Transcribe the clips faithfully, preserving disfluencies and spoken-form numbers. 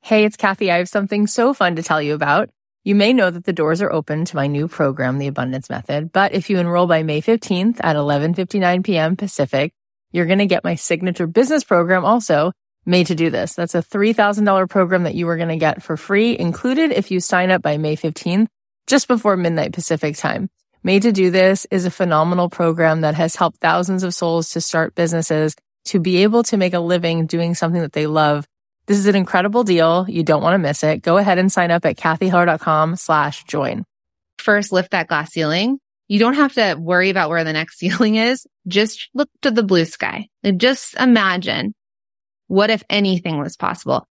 Hey, it's Kathy. I have something so fun to tell you about. You may know that the doors are open to my new program, The Abundance Method, but if you enroll by May fifteenth at eleven fifty-nine p.m. Pacific, you're going to get my signature business program also, Made to Do This. That's a three thousand dollars program that you are going to get for free, included if you sign up by May fifteenth, just before midnight Pacific time. Made to Do This is a phenomenal program that has helped thousands of souls to start businesses, to be able to make a living doing something that they love. This is an incredible deal. You don't want to miss it. Go ahead and sign up at kathyheller.com slash join. First, lift that glass ceiling. You don't have to worry about where the next ceiling is. Just look to the blue sky. And just imagine, what if anything was possible?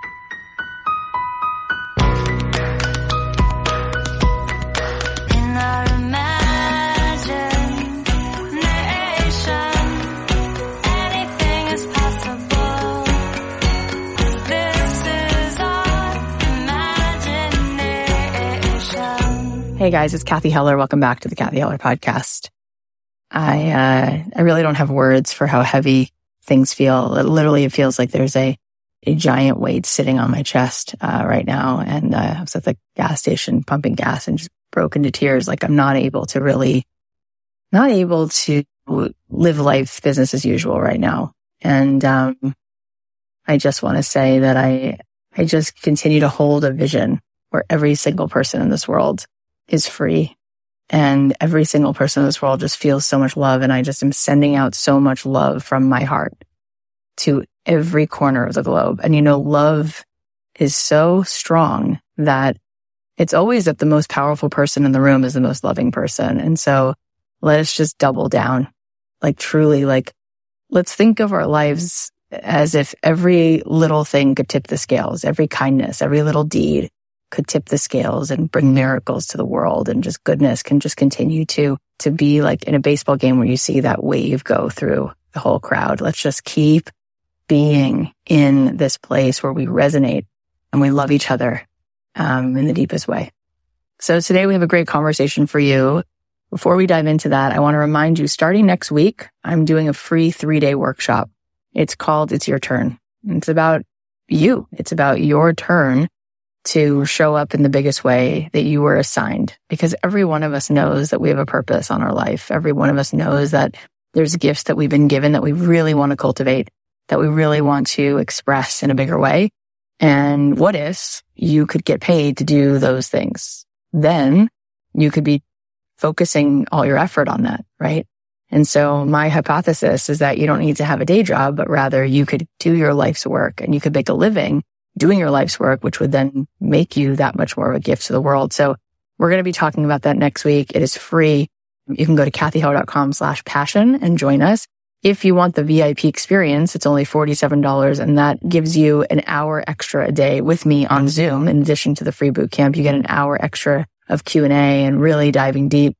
Hey guys, it's Kathy Heller. Welcome back to the Kathy Heller podcast. I uh, I really don't have words for how heavy things feel. It literally, it feels like there's a a giant weight sitting on my chest uh, right now. And uh, I was at the gas station pumping gas and just broke into tears. Like I'm not able to really, not able to live life business as usual right now. And um, I just want to say that I I just continue to hold a vision where every single person in this world is free. And every single person in this world just feels so much love. And I just am sending out so much love from my heart to every corner of the globe. And you know, love is so strong that it's always that the most powerful person in the room is the most loving person. And so let us just double down. Like truly, like, let's think of our lives as if every little thing could tip the scales, every kindness, every little deed could tip the scales and bring miracles to the world, and just goodness can just continue to, to be like in a baseball game where you see that wave go through the whole crowd. Let's just keep being in this place where we resonate and we love each other, um, in the deepest way. So today we have a great conversation for you. Before we dive into that, I want to remind you, starting next week, I'm doing a free three-day workshop. It's called It's Your Turn. It's about you. It's about your turn to show up in the biggest way that you were assigned, because every one of us knows that we have a purpose on our life. Every one of us knows that there's gifts that we've been given that we really want to cultivate, that we really want to express in a bigger way. And what if you could get paid to do those things? Then you could be focusing all your effort on that, right? And so my hypothesis is that you don't need to have a day job, but rather you could do your life's work and you could make a living doing your life's work, which would then make you that much more of a gift to the world. So we're going to be talking about that next week. It is free. You can go to kathyheller.com slash passion and join us. If you want the V I P experience, it's only forty-seven dollars, and that gives you an hour extra a day with me on Zoom. In addition to the free boot camp, you get an hour extra of Q and A and really diving deep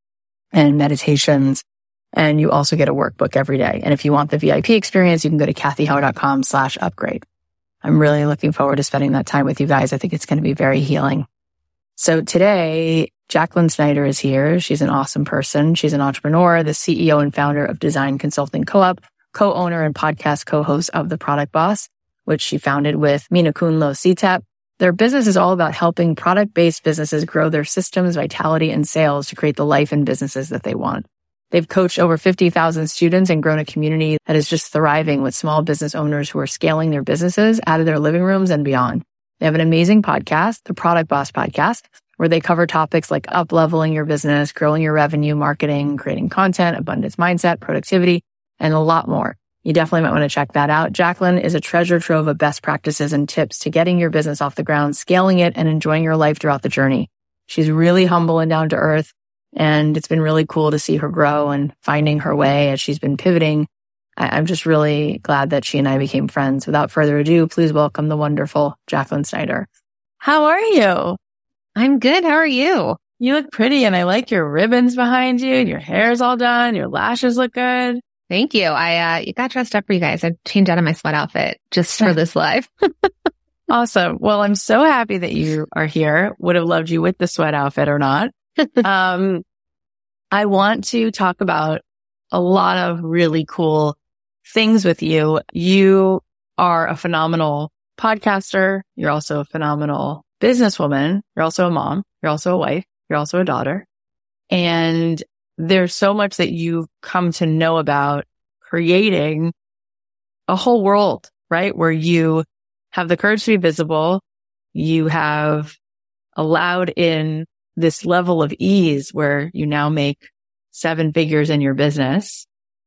and meditations. And you also get a workbook every day. And if you want the V I P experience, you can go to kathyheller.com slash upgrade. I'm really looking forward to spending that time with you guys. I think it's going to be very healing. So today, Jacqueline Snyder is here. She's an awesome person. She's an entrepreneur, the C E O and founder of Design Consulting Co-op, co-owner and podcast co-host of The Product Boss, which she founded with Minakunlo C T A P. Their business is all about helping product-based businesses grow their systems, vitality, and sales to create the life and businesses that they want. They've coached over fifty thousand students and grown a community that is just thriving with small business owners who are scaling their businesses out of their living rooms and beyond. They have an amazing podcast, the Product Boss Podcast, where they cover topics like up-leveling your business, growing your revenue, marketing, creating content, abundance mindset, productivity, and a lot more. You definitely might want to check that out. Jacqueline is a treasure trove of best practices and tips to getting your business off the ground, scaling it, and enjoying your life throughout the journey. She's really humble and down to earth. And it's been really cool to see her grow and finding her way as she's been pivoting. I'm just really glad that she and I became friends. Without further ado, please welcome the wonderful Jacqueline Snyder. How are you? I'm good. How are you? You look pretty, and I like your ribbons behind you. Your hair's all done. Your lashes look good. Thank you. I uh, you got dressed up for you guys. I changed out of my sweat outfit just for this live. Awesome. Well, I'm so happy that you are here. Would have loved you with the sweat outfit or not. um, I want to talk about a lot of really cool things with you. You are a phenomenal podcaster. You're also a phenomenal businesswoman. You're also a mom. You're also a wife. You're also a daughter. And there's so much that you've come to know about creating a whole world, right? Where you have the courage to be visible. You have allowed in this level of ease where you now make seven figures in your business.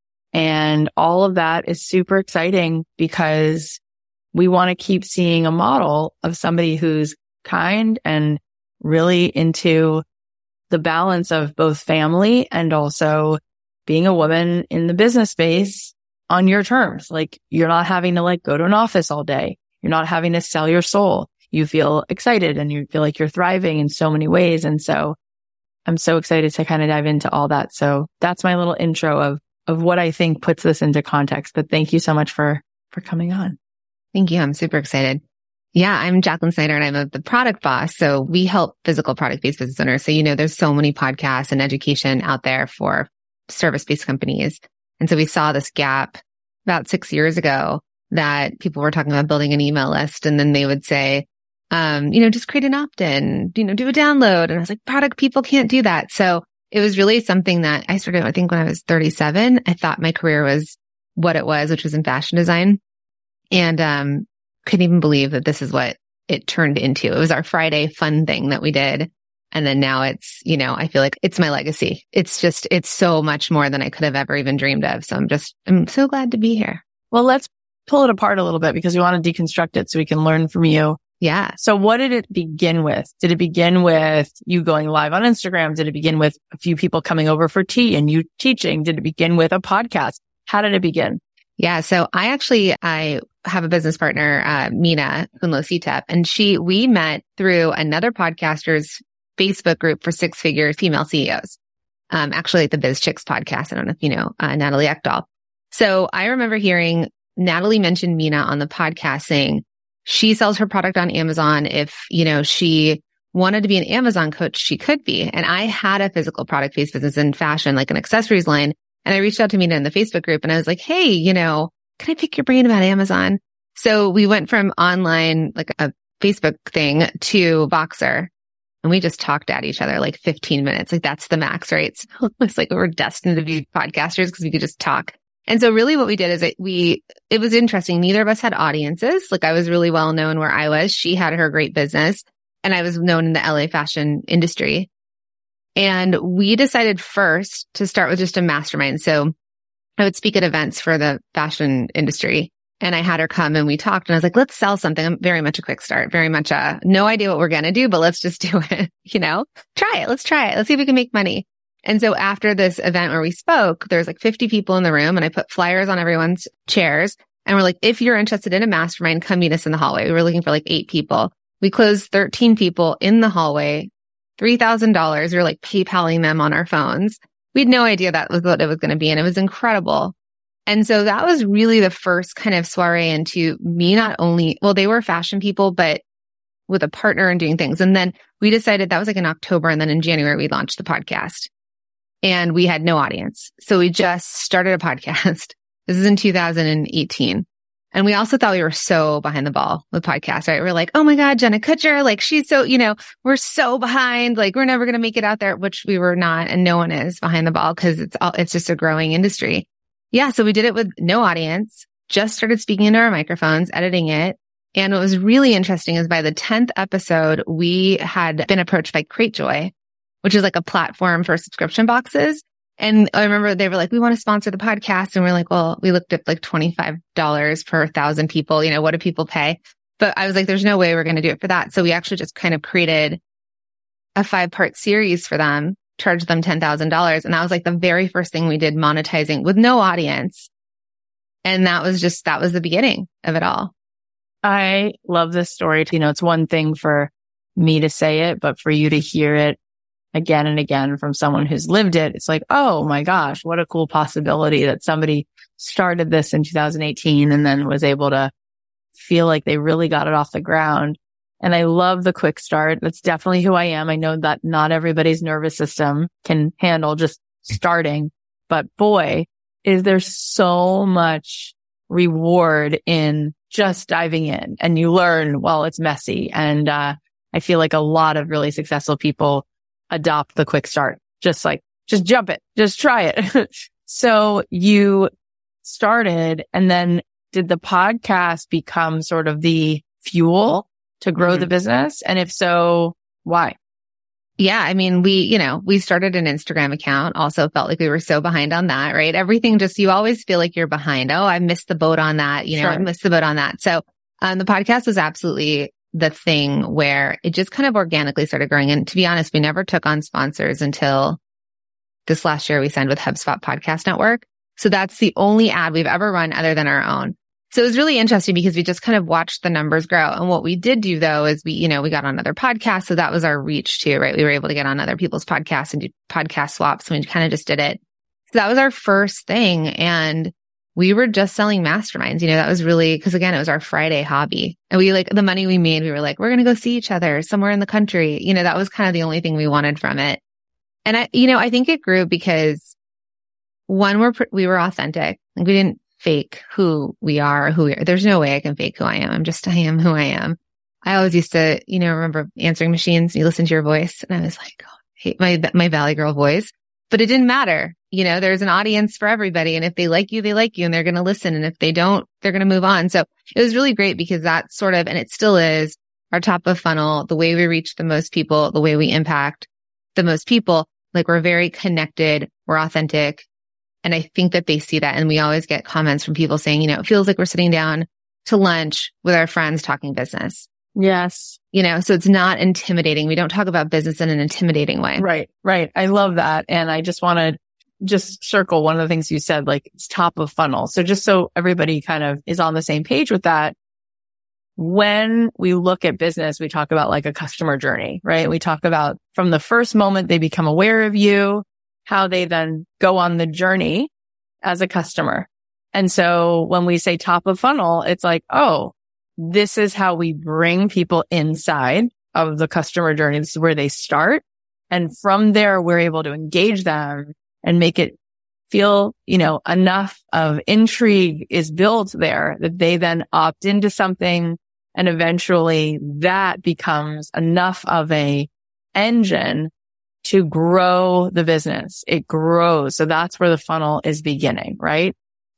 And all of that is super exciting because we want to keep seeing a model of somebody who's kind and really into the balance of both family and also being a woman in the business space on your terms. Like you're not having to like go to an office all day. You're not having to sell your soul. You feel excited and you feel like you're thriving in so many ways. And so I'm so excited to kind of dive into all that. So that's my little intro of, of what I think puts this into context. But thank you so much for, for coming on. Thank you. I'm super excited. Yeah, I'm Jacqueline Snyder and I'm a, the product boss. So we help physical product-based business owners. So, you know, there's so many podcasts and education out there for service-based companies. And so we saw this gap about six years ago that people were talking about building an email list. And then they would say, um, you know, just create an opt-in, you know, do a download. And I was like, product people can't do that. So it was really something that I started, I think when I was thirty-seven, I thought my career was what it was, which was in fashion design. And, um, couldn't even believe that this is what it turned into. It was our Friday fun thing that we did. And then now it's, you know, I feel like it's my legacy. It's just, it's so much more than I could have ever even dreamed of. So I'm just, I'm so glad to be here. Well, let's pull it apart a little bit because we want to deconstruct it so we can learn from you. Yeah. So what did it begin with? Did it begin with you going live on Instagram? Did it begin with a few people coming over for tea and you teaching? Did it begin with a podcast? How did it begin? Yeah. So I actually, I have a business partner, uh, Mina Kunlo-Sitep, and she, we met through another podcaster's Facebook group for six figure female C E Os. Um, actually the Biz Chicks podcast. I don't know if you know, uh, Natalie Ekdahl. So I remember hearing Natalie mention Mina on the podcast saying she sells her product on Amazon. If, you know, she wanted to be an Amazon coach, she could be. And I had a physical product based business in fashion, like an accessories line. And I reached out to Mina in the Facebook group and I was like, hey, you know, can I pick your brain about Amazon? So we went from online, like a Facebook thing to Voxer. And we just talked at each other like fifteen minutes. Like that's the max, right? So it's like we were destined to be podcasters because we could just talk. And so really what we did is it, we, it was interesting. Neither of us had audiences. Like I was really well known where I was. She had her great business and I was known in the L A fashion industry. And we decided first to start with just a mastermind. So I would speak at events for the fashion industry and I had her come and we talked and I was like, let's sell something. I'm very much a quick start, very much a no idea what we're going to do, but let's just do it. You know, try it. Let's try it. Let's see if we can make money. And so after this event where we spoke, there's like fifty people in the room and I put flyers on everyone's chairs and we're like, if you're interested in a mastermind, come meet us in the hallway. We were looking for like eight people. We closed thirteen people in the hallway, three thousand dollars. We were like PayPaling them on our phones. We had no idea that was what it was going to be. And it was incredible. And so that was really the first kind of soiree into me not only, well, they were fashion people, but with a partner and doing things. And then we decided that was like in October. And then in January, we launched the podcast and we had no audience. So we just started a podcast. This is in two thousand eighteen. And we also thought we were so behind the ball with podcasts, right? We're like, oh my God, Jenna Kutcher, like she's so, you know, we're so behind, like we're never going to make it out there, which we were not. And no one is behind the ball because it's all, it's just a growing industry. Yeah. So we did it with no audience, just started speaking into our microphones, editing it. And what was really interesting is by the tenth episode, we had been approached by Cratejoy, which is like a platform for subscription boxes. And I remember they were like, we want to sponsor the podcast. And we're like, well, we looked at like twenty-five dollars per thousand people. You know, what do people pay? But I was like, there's no way we're going to do it for that. So we actually just kind of created a five part series for them, charged them ten thousand dollars. And that was like the very first thing we did monetizing with no audience. And that was just, that was the beginning of it all. I love this story. You know, it's one thing for me to say it, but for you to hear it again and again from someone who's lived it, it's like, oh my gosh, what a cool possibility that somebody started this in two thousand eighteen and then was able to feel like they really got it off the ground. And I love the quick start. That's definitely who I am. I know that not everybody's nervous system can handle just starting, but boy, is there so much reward in just diving in, and you learn while it's messy. And, uh, I feel like a lot of really successful people adopt the quick start, just like, just jump it, just try it. So you started, and then did the podcast become sort of the fuel to grow mm-hmm. the business? And if so, why? Yeah. I mean, we, you know, we started an Instagram account, also felt like we were so behind on that, right? Everything just, you always feel like you're behind. Oh, I missed the boat on that. You know, sure. I missed the boat on that. So, um, the podcast was absolutely the thing where it just kind of organically started growing. And to be honest, we never took on sponsors until this last year. We signed with HubSpot Podcast Network. So that's the only ad we've ever run other than our own. So it was really interesting because we just kind of watched the numbers grow. And what we did do though is we, you know, we got on other podcasts. So that was our reach too, right? We were able to get on other people's podcasts and do podcast swaps. And we kind of just did it. So that was our first thing. And we were just selling masterminds. You know, that was really, because again, it was our Friday hobby. And we like the money we made, we were like, we're going to go see each other somewhere in the country. You know, that was kind of the only thing we wanted from it. And I, you know, I think it grew because one, we're, we were authentic. Like we didn't fake who we are, who we are. There's no way I can fake who I am. I'm just, I am who I am. I always used to, you know, remember answering machines. You listen to your voice and I was like, oh, I hate my, my Valley Girl voice, but it didn't matter. You know, there's an audience for everybody. And if they like you, they like you and they're going to listen. And if they don't, they're going to move on. So it was really great because that's sort of, and it still is our top of funnel, the way we reach the most people, the way we impact the most people. Like we're very connected. We're authentic. And I think that they see that. And we always get comments from people saying, you know, it feels like we're sitting down to lunch with our friends talking business. Yes. You know, so it's not intimidating. We don't talk about business in an intimidating way. Right. Right. I love that. And I just want to just circle one of the things you said, like it's top of funnel. So just so everybody kind of is on the same page with that, when we look at business, we talk about like a customer journey, right? We talk about from the first moment they become aware of you, how they then go on the journey as a customer. And so when we say top of funnel, it's like, oh, this is how we bring people inside of the customer journey. This is where they start. And from there, we're able to engage them and make it feel, you know, enough of intrigue is built there that they then opt into something. And eventually that becomes enough of a engine to grow the business. It grows. So that's where the funnel is beginning, right?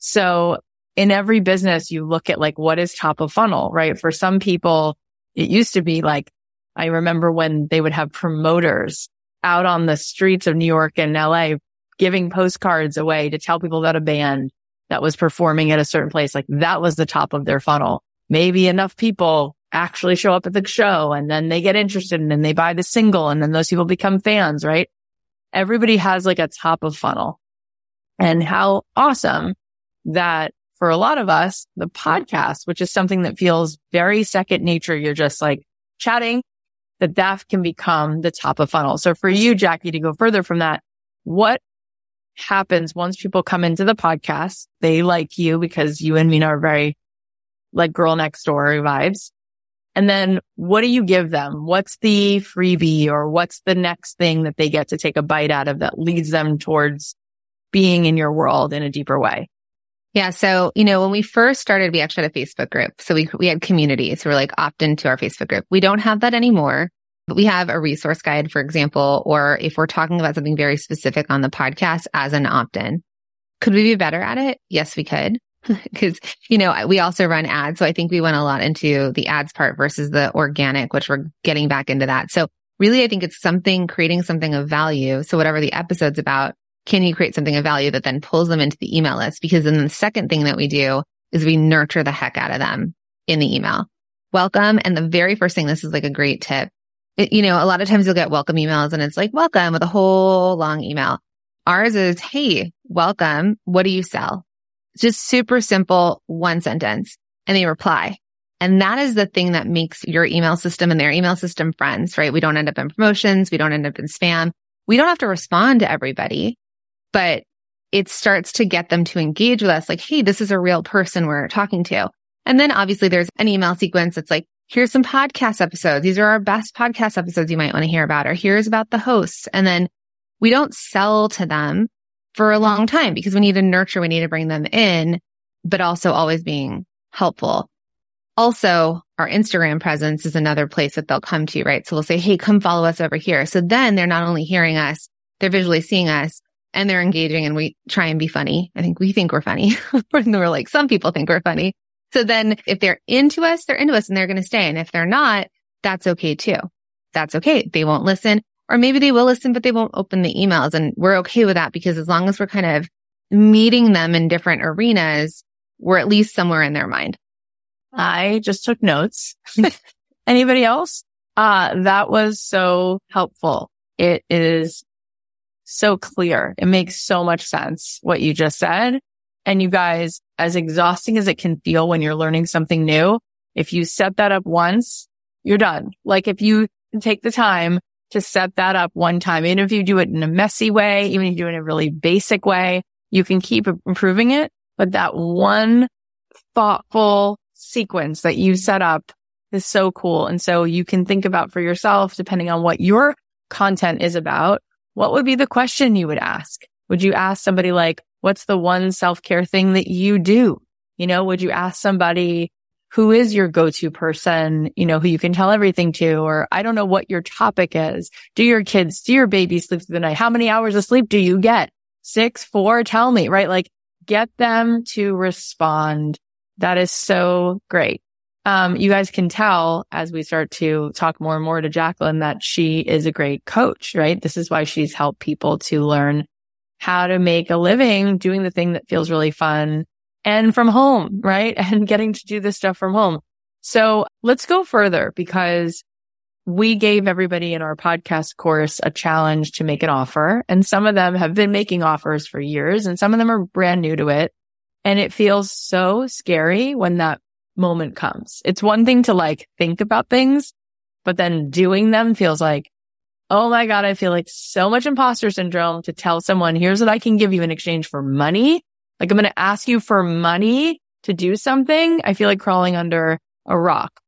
So in every business, you look at like, what is top of funnel, right? For some people, it used to be like, I remember when they would have promoters out on the streets of New York and L A giving postcards away to tell people about a band that was performing at a certain place. Like that was the top of their funnel. Maybe enough people actually show up at the show and then they get interested and then they buy the single and then those people become fans, right? Everybody has like a top of funnel. And how awesome that for a lot of us, the podcast, which is something that feels very second nature, you're just like chatting, that that can become the top of funnel. So for you, Jackie, to go further from that, what happens once people come into the podcast? They like you because you and Mina are very like girl next door vibes. And then what do you give them? What's the freebie or what's the next thing that they get to take a bite out of that leads them towards being in your world in a deeper way? Yeah. So, you know, when we first started, we actually had a Facebook group. So we, we had communities who were like opt into our Facebook group. We don't have that anymore, but we have a resource guide, for example, or if we're talking about something very specific on the podcast as an opt-in. Could we be better at it? Yes, we could. Because, you know, we also run ads. So I think we went a lot into the ads part versus the organic, which we're getting back into that. So really, I think it's something, creating something of value. So whatever the episode's about, can you create something of value that then pulls them into the email list? Because then the second thing that we do is we nurture the heck out of them in the email. Welcome. And the very first thing, this is like a great tip. It, you know, a lot of times you'll get welcome emails and it's like, welcome with a whole long email. Ours is, hey, welcome. What do you sell? Just super simple, one sentence, and they reply. And that is the thing that makes your email system and their email system friends, right? We don't end up in promotions. We don't end up in spam. We don't have to respond to everybody, but it starts to get them to engage with us like, hey, this is a real person we're talking to. And then obviously there's an email sequence that's like, here's some podcast episodes. These are our best podcast episodes you might want to hear about, or here's about the hosts. And then we don't sell to them for a long time because we need to nurture, we need to bring them in, but also always being helpful. Also, our Instagram presence is another place that they'll come to, right? So we'll say, hey, come follow us over here. So then they're not only hearing us, they're visually seeing us and they're engaging, and we try and be funny. I think we think we're funny. We're like, some people think we're funny. So then if they're into us, they're into us and they're going to stay. And if they're not, that's okay too. That's okay. They won't listen, or maybe they will listen, but they won't open the emails. And we're okay with that, because as long as we're kind of meeting them in different arenas, we're at least somewhere in their mind. I just took notes. Anybody else? Uh, that was so helpful. It is so clear. It makes so much sense what you just said. And you guys, as exhausting as it can feel when you're learning something new, if you set that up once, you're done. Like if you take the time to set that up one time, even if you do it in a messy way, even if you do it in a really basic way, you can keep improving it. But that one thoughtful sequence that you set up is so cool. And so you can think about for yourself, depending on what your content is about, what would be the question you would ask? Would you ask somebody like, what's the one self-care thing that you do? You know, would you ask somebody who is your go-to person, you know, who you can tell everything to? Or I don't know what your topic is. Do your kids, do your baby sleep through the night? How many hours of sleep do you get? Six, four? Tell me, right? Like get them to respond. That is so great. Um, you guys can tell as we start to talk more and more to Jacqueline that she is a great coach, right? This is why she's helped people to learn how to make a living doing the thing that feels really fun and from home, right? And getting to do this stuff from home. So let's go further, because we gave everybody in our podcast course a challenge to make an offer. And some of them have been making offers for years and some of them are brand new to it. And it feels so scary when that moment comes. It's one thing to like think about things, but then doing them feels like, oh my God, I feel like so much imposter syndrome to tell someone, here's what I can give you in exchange for money. Like I'm going to ask you for money to do something. I feel like crawling under a rock.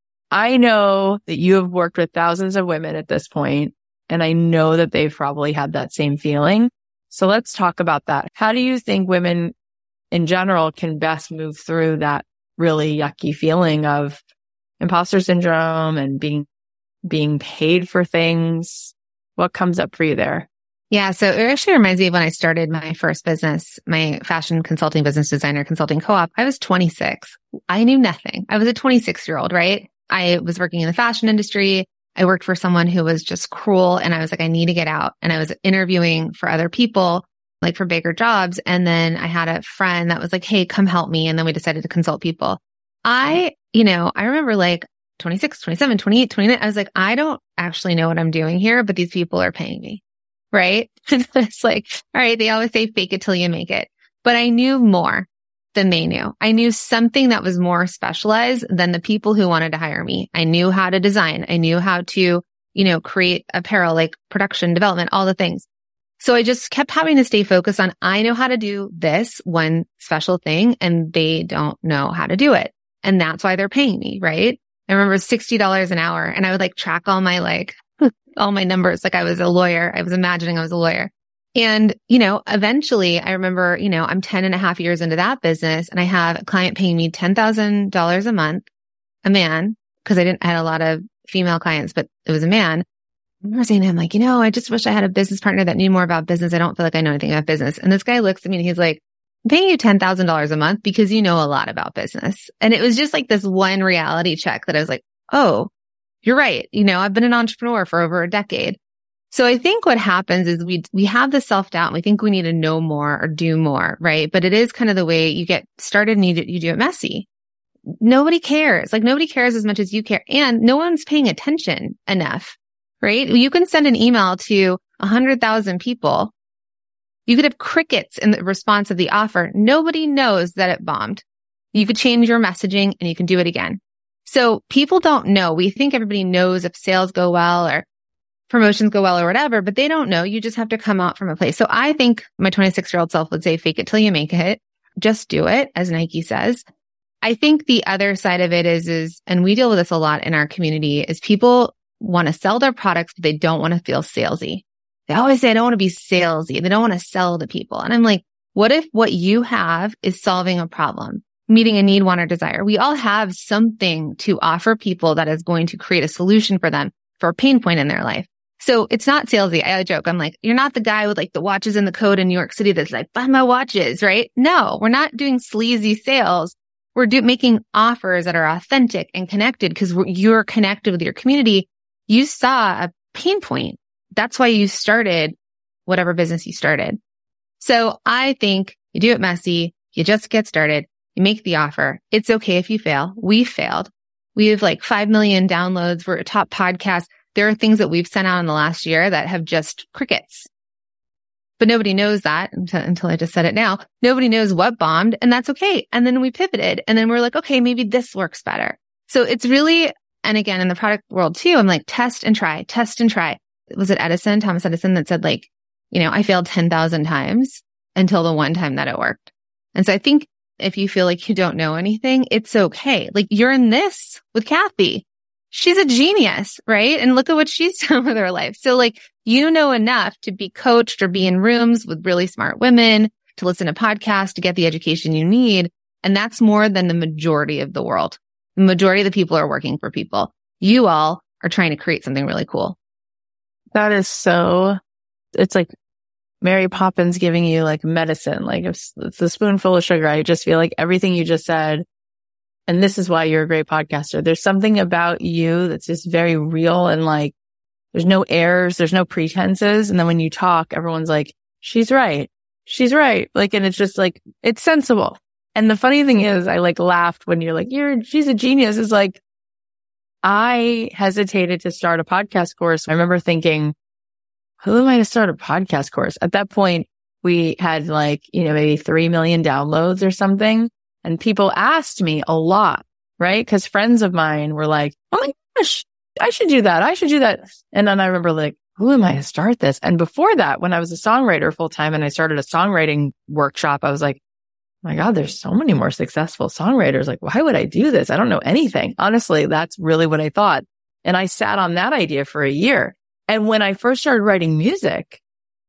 I know that you have worked with thousands of women at this point, and I know that they've probably had that same feeling. So let's talk about that. How do you think women in general can best move through that really yucky feeling of imposter syndrome and being being paid for things? What comes up for you there? Yeah. So it actually reminds me of when I started my first business, my fashion consulting business designer consulting co-op. I was twenty-six. I knew nothing. I was a twenty-six year old, right? I was working in the fashion industry. I worked for someone who was just cruel. And I was like, I need to get out. And I was interviewing for other people, like for bigger jobs. And then I had a friend that was like, hey, come help me. And then we decided to consult people. I, you know, I remember like twenty-six, twenty-seven, twenty-eight, twenty-nine. I was like, I don't actually know what I'm doing here, but these people are paying me. Right. And it's like, all right, they always say fake it till you make it. But I knew more than they knew. I knew something that was more specialized than the people who wanted to hire me. I knew how to design. I knew how to, you know, create apparel, like production, development, all the things. So I just kept having to stay focused on, I know how to do this one special thing and they don't know how to do it. And that's why they're paying me. Right. I remember sixty dollars an hour, and I would like track all my, like all my numbers. Like I was a lawyer. I was imagining I was a lawyer. And, you know, eventually I remember, you know, I'm ten and a half years into that business, and I have a client paying me ten thousand dollars a month, a man, because I didn't, I had a lot of female clients, but it was a man. I remember saying to him, like, you know, I just wish I had a business partner that knew more about business. I don't feel like I know anything about business. And this guy looks at me and he's like, I'm paying you ten thousand dollars a month because you know a lot about business. And it was just like this one reality check that I was like, oh, you're right. You know, I've been an entrepreneur for over a decade. So I think what happens is we, we have the self-doubt and we think we need to know more or do more, right? But it is kind of the way you get started and you do, you do it messy. Nobody cares. Like nobody cares as much as you care. And no one's paying attention enough, right? You can send an email to a hundred thousand people. You could have crickets in the response of the offer. Nobody knows that it bombed. You could change your messaging and you can do it again. So people don't know. We think everybody knows if sales go well or promotions go well or whatever, but they don't know. You just have to come out from a place. So I think my twenty-six year old self would say, fake it till you make it. Just do it, as Nike says. I think the other side of it is, is, and we deal with this a lot in our community, is people want to sell their products, but they don't want to feel salesy. They always say, I don't want to be salesy. They don't want to sell to people. And I'm like, what if what you have is solving a problem? meeting a need, want, or desire. We all have something to offer people that is going to create a solution for them for a pain point in their life. So it's not salesy. I joke. I'm like, you're not the guy with like the watches and the code in New York City that's like, buy my watches, right? No, we're not doing sleazy sales. We're do- making offers that are authentic and connected because you're connected with your community. You saw a pain point. That's why you started whatever business you started. So I think you do it messy. You just get started. You make the offer. It's okay if you fail. We failed. We have like five million downloads. We're a top podcast. There are things that we've sent out in the last year that have just crickets. But nobody knows that until, until I just said it now. Nobody knows what bombed, and that's okay. And then we pivoted, and then we're like, okay, maybe this works better. So it's really, and again, in the product world too, I'm like, test and try, test and try. Was it Edison, Thomas Edison, that said like, you know, I failed ten thousand times until the one time that it worked. And so I think if you feel like you don't know anything, it's okay. Like you're in this with Kathy. She's a genius, right? And look at what she's done with her life. So like, you know enough to be coached or be in rooms with really smart women, to listen to podcasts, to get the education you need. And that's more than the majority of the world. The majority of the people are working for people. You all are trying to create something really cool. That is so, it's like Mary Poppins giving you like medicine, like it's, it's a spoonful of sugar. I just feel like everything you just said, and this is why you're a great podcaster. There's something about you that's just very real and like, there's no airs, there's no pretenses. And then when you talk, everyone's like, she's right. She's right. Like, and it's just like, it's sensible. And the funny thing is, I like laughed when you're like, you're, she's a genius. It's like, I hesitated to start a podcast course. I remember thinking, who am I to start a podcast course? At that point, we had like, you know, maybe three million downloads or something. And people asked me a lot, right? Because friends of mine were like, oh my gosh, I should do that. I should do that. And then I remember like, who am I to start this? And before that, when I was a songwriter full time and I started a songwriting workshop, I was like, oh my God, there's so many more successful songwriters. Like, why would I do this? I don't know anything. Honestly, that's really what I thought. And I sat on that idea for a year. And when I first started writing music,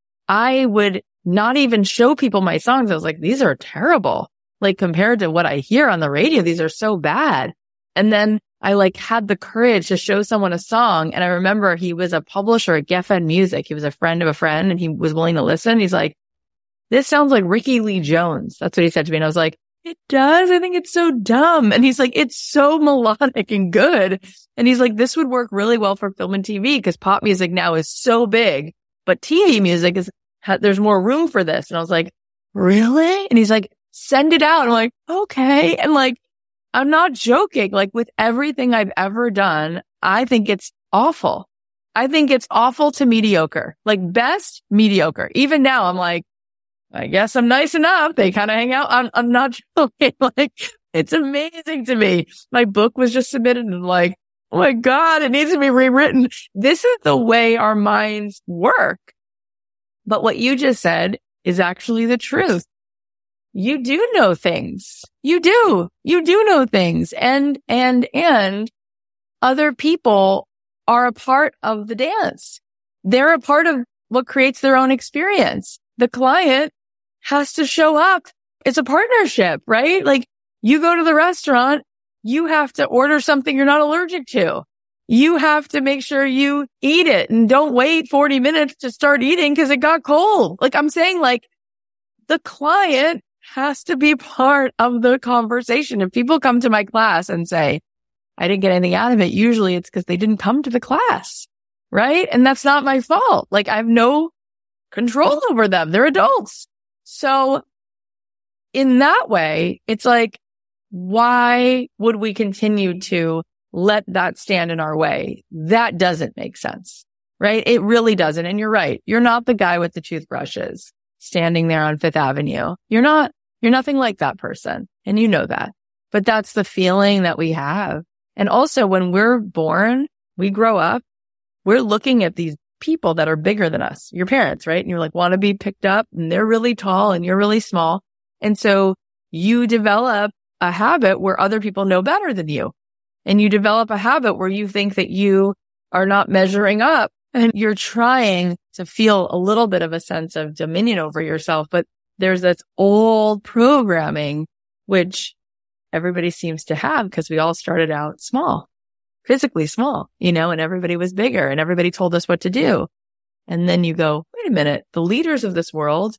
I would not even show people my songs. I was like, these are terrible. Like compared to what I hear on the radio, these are so bad. And then I like had the courage to show someone a song. And I remember he was a publisher at Geffen Music. He was a friend of a friend and he was willing to listen. He's like, this sounds like Ricky Lee Jones. That's what he said to me. And I was like, it does. I think it's so dumb. And he's like, it's so melodic and good. And he's like, this would work really well for film and T V because pop music now is so big, but T V music is, there's more room for this. And I was like, really? And he's like, send it out. And I'm like, okay. And like, I'm not joking. Like with everything I've ever done, I think it's awful. I think it's awful to mediocre, like best mediocre. Even now I'm like, I guess I'm nice enough. They kind of hang out. I'm, I'm not joking. Like it's amazing to me. My book was just submitted and like, oh my God, it needs to be rewritten. This is the way our minds work. But what you just said is actually the truth. You do know things. You do. You do know things. And, and, and other people are a part of the dance. They're a part of what creates their own experience. The client has to show up. It's a partnership, right? Like you go to the restaurant, you have to order something you're not allergic to. You have to make sure you eat it and don't wait forty minutes to start eating because it got cold. Like I'm saying, like the client has to be part of the conversation. If people come to my class and say, I didn't get anything out of it, usually it's because they didn't come to the class, right? And that's not my fault. Like I have no control over them. They're adults. So in that way, it's like, why would we continue to let that stand in our way? That doesn't make sense, right? It really doesn't. And you're right. You're not the guy with the toothbrushes standing there on Fifth Avenue. You're not, you're nothing like that person. And you know that, but that's the feeling that we have. And also when we're born, we grow up, we're looking at these people that are bigger than us, your parents, right? And you're like, want to be picked up and they're really tall and you're really small. And so you develop a habit where other people know better than you. And you develop a habit where you think that you are not measuring up and you're trying to feel a little bit of a sense of dominion over yourself. But there's this old programming, which everybody seems to have because we all started out small, physically small, you know, and everybody was bigger and everybody told us what to do. And then you go, wait a minute, the leaders of this world,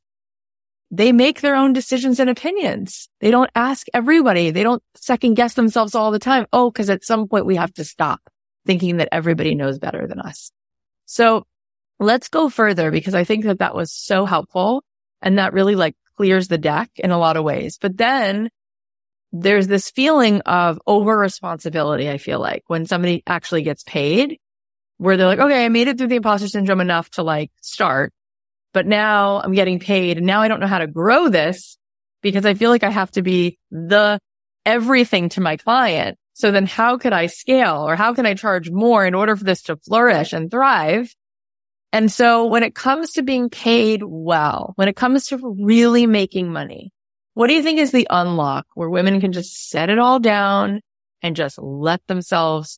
they make their own decisions and opinions. They don't ask everybody. They don't second guess themselves all the time. Oh, because at some point we have to stop thinking that everybody knows better than us. So let's go further because I think that that was so helpful and that really like clears the deck in a lot of ways. But then there's this feeling of over responsibility. I feel like when somebody actually gets paid where they're like, okay, I made it through the imposter syndrome enough to like start, but now I'm getting paid and now I don't know how to grow this because I feel like I have to be the everything to my client. So then how could I scale or how can I charge more in order for this to flourish and thrive? And so when it comes to being paid well, when it comes to really making money, what do you think is the unlock where women can just set it all down and just let themselves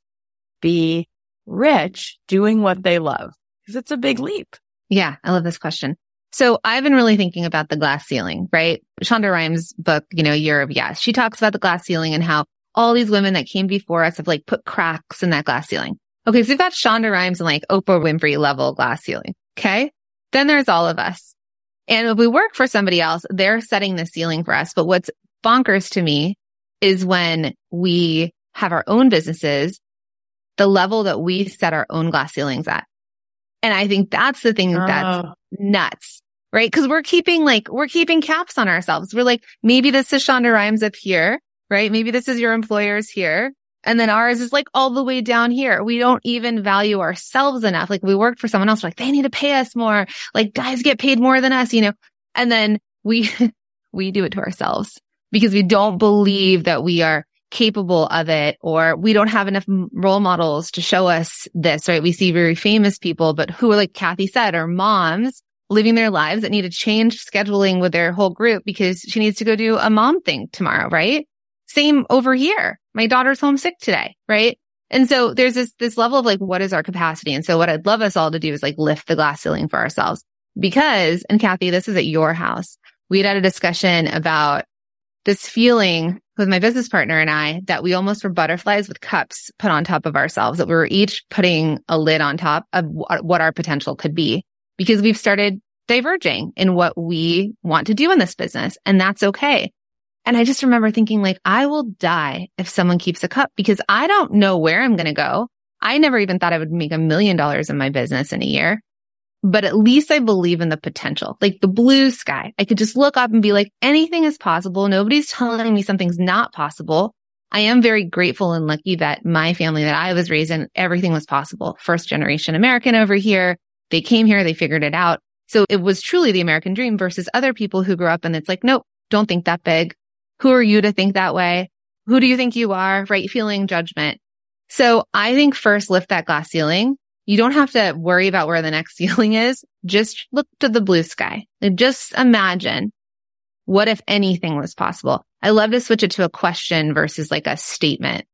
be rich doing what they love? Because it's a big leap. Yeah, I love this question. So I've been really thinking about the glass ceiling, right? Shonda Rhimes' book, you know, Year of Yes, she talks about the glass ceiling and how all these women that came before us have like put cracks in that glass ceiling. Okay, so we've got Shonda Rhimes and like Oprah Winfrey level glass ceiling. Okay. Then there's all of us. And if we work for somebody else, they're setting the ceiling for us. But what's bonkers to me is when we have our own businesses, the level that we set our own glass ceilings at. And I think that's the thing that's oh. nuts, right? Because we're keeping like, we're keeping caps on ourselves. We're like, maybe this is Shonda Rhimes up here, right? Maybe this is your employers here. And then ours is like all the way down here. We don't even value ourselves enough. Like we worked for someone else, like they need to pay us more. Like guys get paid more than us, you know? And then we, we do it to ourselves because we don't believe that we are capable of it, or we don't have enough role models to show us this, right? We see very famous people, but who are, like Kathy said, are moms living their lives that need to change scheduling with their whole group because she needs to go do a mom thing tomorrow, right? Same over here. My daughter's homesick today, right? And so there's this, this level of like, what is our capacity? And so what I'd love us all to do is like lift the glass ceiling for ourselves because, and Kathy, this is at your house. We had had a discussion about this feeling with my business partner and I that we almost were butterflies with cups put on top of ourselves, that we were each putting a lid on top of what our potential could be because we've started diverging in what we want to do in this business. And that's okay. And I just remember thinking like, I will die if someone keeps a cup because I don't know where I'm going to go. I never even thought I would make a million dollars in my business in a year, but at least I believe in the potential, like the blue sky. I could just look up and be like, anything is possible. Nobody's telling me something's not possible. I am very grateful and lucky that my family that I was raised in, everything was possible. First generation American over here. They came here, they figured it out. So it was truly the American dream versus other people who grew up and it's like, nope, don't think that big. Who are you to think that way? Who do you think you are? Right? Feeling judgment. So I think first lift that glass ceiling. You don't have to worry about where the next ceiling is. Just look to the blue sky. Like just imagine what if anything was possible. I love to switch it to a question versus like a statement.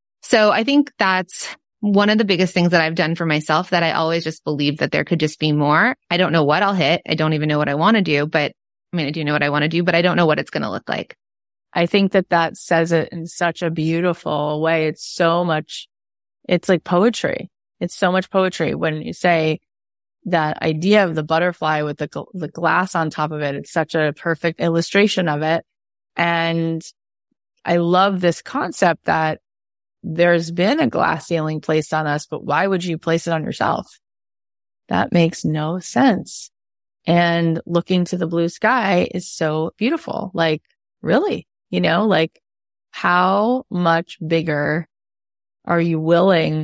So I think that's one of the biggest things that I've done for myself, that I always just believe that there could just be more. I don't know what I'll hit. I don't even know what I want to do, but I mean, I do know what I want to do, but I don't know what it's going to look like. I think that that says it in such a beautiful way. It's so much, it's like poetry. It's so much poetry when you say that idea of the butterfly with the gl- the glass on top of it. It's such a perfect illustration of it. And I love this concept that there's been a glass ceiling placed on us, but why would you place it on yourself? That makes no sense. And looking to the blue sky is so beautiful. Like, really? You know, like how much bigger are you willing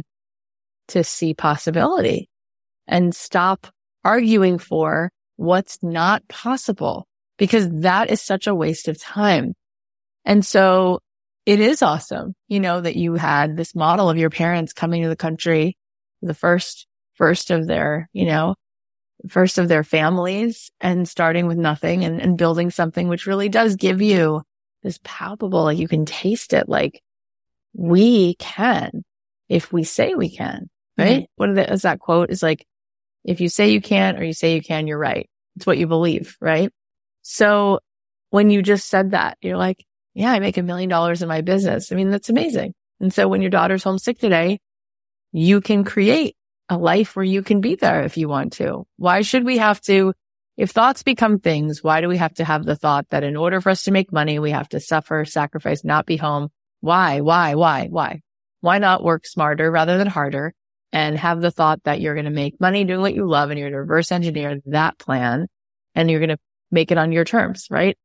to see possibility and stop arguing for what's not possible? Because that is such a waste of time. And so it is awesome, you know, that you had this model of your parents coming to the country, the first, first of their, you know, first of their families and starting with nothing and, and building something which really does give you this palpable, like you can taste it, like we can, if we say we can, right? Mm-hmm. What is that quote? Is like, if you say you can't or you say you can, you're right. It's what you believe, right? So when you just said that, you're like, yeah, I make a million dollars in my business. I mean, that's amazing. And so when your daughter's homesick today, you can create a life where you can be there if you want to. Why should we have to, if thoughts become things, why do we have to have the thought that in order for us to make money, we have to suffer, sacrifice, not be home? Why, why, why, why? Why not work smarter rather than harder and have the thought that you're going to make money doing what you love and you're going to reverse engineer that plan and you're going to make it on your terms, right?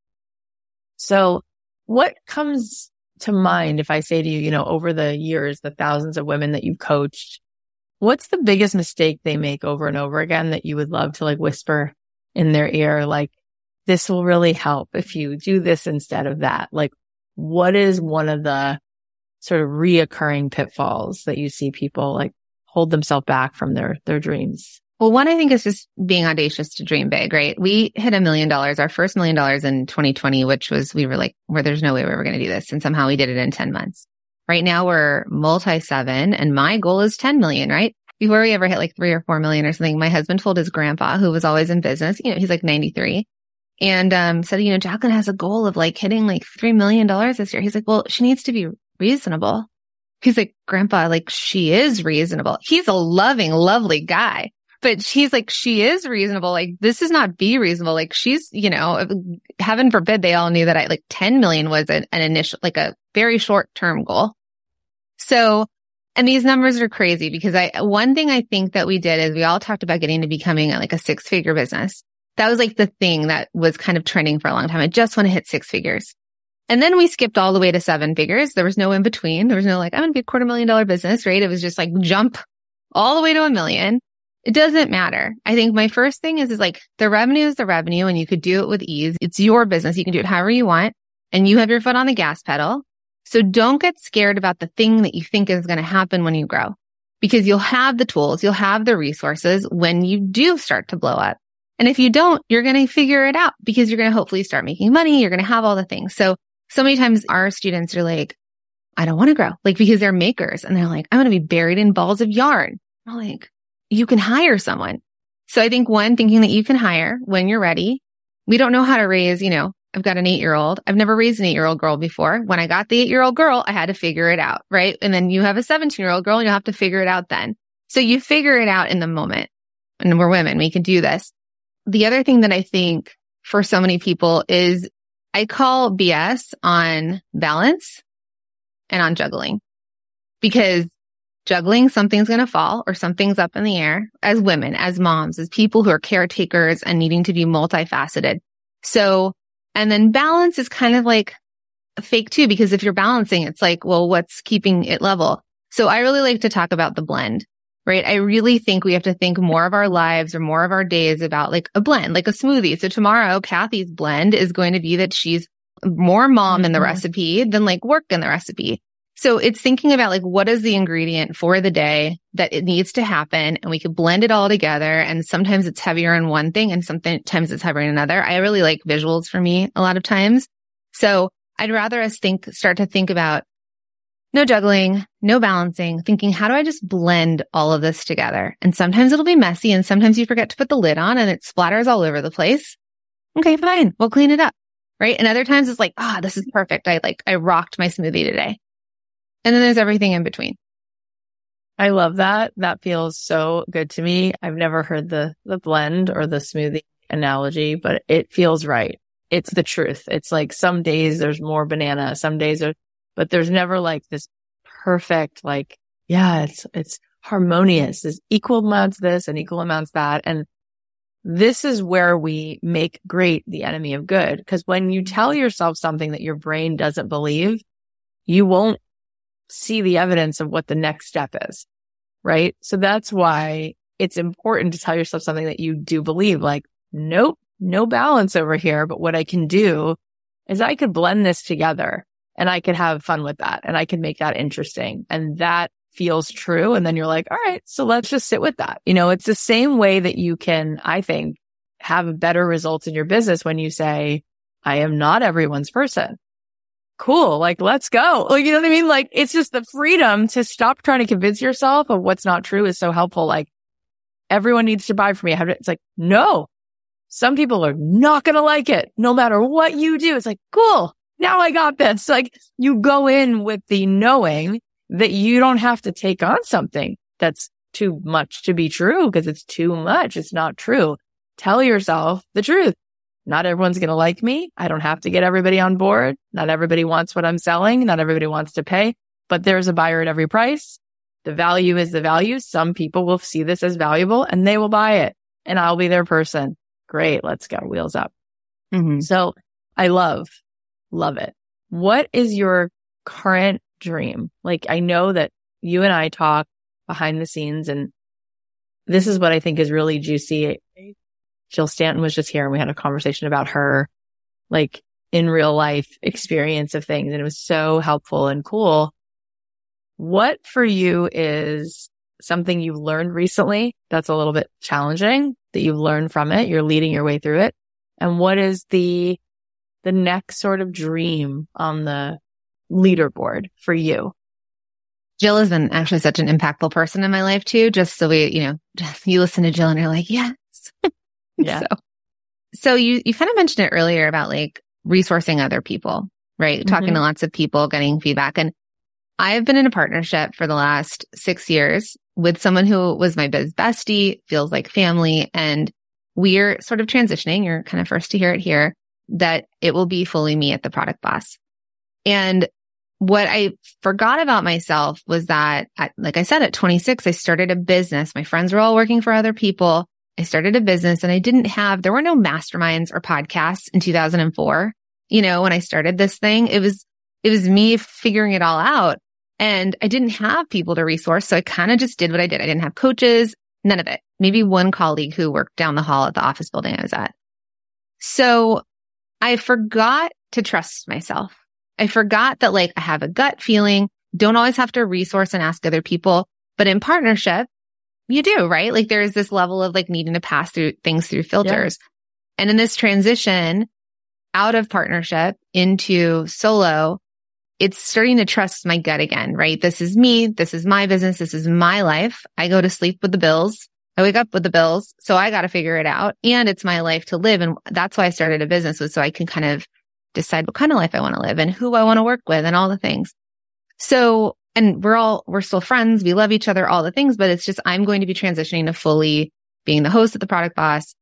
So what comes to mind if I say to you, you know, over the years, the thousands of women that you've coached, what's the biggest mistake they make over and over again that you would love to like whisper in their ear? Like, this will really help if you do this instead of that. Like, what is one of the sort of reoccurring pitfalls that you see people like hold themselves back from their, their dreams? Well, one, I think is just being audacious to dream big, right? We hit a million dollars, our first million dollars in twenty twenty, which was, we were like, where there's no way we were going to do this. And somehow we did it in ten months. Right now we're multi seven and my goal is ten million, right? Before we ever hit like three or four million or something, my husband told his grandpa, who was always in business, you know, he's like ninety-three, and um, said, you know, Jacqueline has a goal of like hitting like three million dollars this year. He's like, well, she needs to be reasonable. He's like, Grandpa, like she is reasonable. He's a loving, lovely guy. But she's like, she is reasonable. Like, this is not be reasonable. Like, she's, you know, heaven forbid they all knew that I like ten million was an, an initial, like a very short term goal. So, and these numbers are crazy because I, one thing I think that we did is we all talked about getting to becoming like a six figure business. That was like the thing that was kind of trending for a long time. I just want to hit six figures. And then we skipped all the way to seven figures. There was no in between. There was no like, I'm going to be a quarter million dollar business, right? It was just like jump all the way to a million. It doesn't matter. I think my first thing is, is like the revenue is the revenue and you could do it with ease. It's your business. You can do it however you want and you have your foot on the gas pedal. So don't get scared about the thing that you think is going to happen when you grow, because you'll have the tools, you'll have the resources when you do start to blow up. And if you don't, you're going to figure it out because you're going to hopefully start making money. You're going to have all the things. So, so many times our students are like, I don't want to grow, like because they're makers and they're like, I'm going to be buried in balls of yarn. I'm like, you can hire someone. So I think one, thinking that you can hire when you're ready. We don't know how to raise, you know, I've got an eight-year-old. I've never raised an eight-year-old girl before. When I got the eight-year-old girl, I had to figure it out, right? And then you have a seventeen-year-old girl and you'll have to figure it out then. So you figure it out in the moment. And we're women, we can do this. The other thing that I think for so many people is I call B S on balance and on juggling, because juggling, something's going to fall or something's up in the air as women, as moms, as people who are caretakers and needing to be multifaceted. So, and then balance is kind of like fake too, because if you're balancing, it's like, well, what's keeping it level? So I really like to talk about the blend, right? I really think we have to think more of our lives or more of our days about like a blend, like a smoothie. So tomorrow, Kathy's blend is going to be that she's more mom mm-hmm. in the recipe than like work in the recipe. So it's thinking about like, what is the ingredient for the day that it needs to happen? And we could blend it all together. And sometimes it's heavier in one thing and sometimes it's heavier in another. I really like visuals for me a lot of times. So I'd rather us think, start to think about no juggling, no balancing, thinking, how do I just blend all of this together? And sometimes it'll be messy and sometimes you forget to put the lid on and it splatters all over the place. Okay, fine. We'll clean it up. Right. And other times it's like, ah, oh, this is perfect. I like, I rocked my smoothie today. And then there's everything in between. I love that. That feels so good to me. I've never heard the, the blend or the smoothie analogy, but it feels right. It's the truth. It's like some days there's more banana, some days are, but there's never like this perfect, like, yeah, it's, it's harmonious. There's equal amounts this and equal amounts that. And this is where we make great the enemy of good. Because when you tell yourself something that your brain doesn't believe, you won't see the evidence of what the next step is, right? So that's why it's important to tell yourself something that you do believe, like, nope, no balance over here. But what I can do is I could blend this together and I could have fun with that and I can make that interesting. And that feels true. And then you're like, all right, so let's just sit with that. You know, it's the same way that you can, I think, have better results in your business when you say, I am not everyone's person. Cool. Like, let's go. Like, you know what I mean? Like, it's just the freedom to stop trying to convince yourself of what's not true is so helpful. Like, everyone needs to buy from me. It's like, no, some people are not going to like it no matter what you do. It's like, cool. now I got this. Like you go in with the knowing that you don't have to take on something that's too much to be true because it's too much. It's not true. Tell yourself the truth. Not everyone's going to like me. I don't have to get everybody on board. Not everybody wants what I'm selling. Not everybody wants to pay, but there's a buyer at every price. The value is the value. Some people will see this as valuable and they will buy it and I'll be their person. Great. Let's go. Wheels up. Mm-hmm. So I love, love it. What is your current dream? Like, I know that you and I talk behind the scenes and this is what I think is really juicy. Jill Stanton was just here and we had a conversation about her, like in real life experience of things. And it was so helpful and cool. What for you is something you've learned recently that's a little bit challenging that you've learned from it? You're leading your way through it. And what is the, the next sort of dream on the leaderboard for you? Jill has been actually such an impactful person in my life too. Just so we, you know, just, you listen to Jill and you're like, yes. Yeah. So, so you, you kind of mentioned it earlier about like resourcing other people, right? Mm-hmm. Talking to lots of people, getting feedback. And I've been in a partnership for the last six years with someone who was my biz bestie, feels like family. And we're sort of transitioning. You're kind of first to hear it here that it will be fully me at the Product Boss. And what I forgot about myself was that, at, like I said, at twenty-six, I started a business. My friends were all working for other people. I started a business and I didn't have, there were no masterminds or podcasts in two thousand four. You know, when I started this thing, it was, it was me figuring it all out and I didn't have people to resource. So I kind of just did what I did. I didn't have coaches, none of it. Maybe one colleague who worked down the hall at the office building I was at. So I forgot to trust myself. I forgot that like I have a gut feeling, don't always have to resource and ask other people, but in partnership, you do, right? Like there is this level of like needing to pass through things through filters. Yeah. And in this transition out of partnership into solo, it's starting to trust my gut again, right? This is me. This is my business. This is my life. I go to sleep with the bills. I wake up with the bills. So I got to figure it out. And it's my life to live. And that's why I started a business, was so I can kind of decide what kind of life I want to live and who I want to work with and all the things. So, and we're all, we're still friends. We love each other, all the things, but it's just, I'm going to be transitioning to fully being the host of the Product Boss.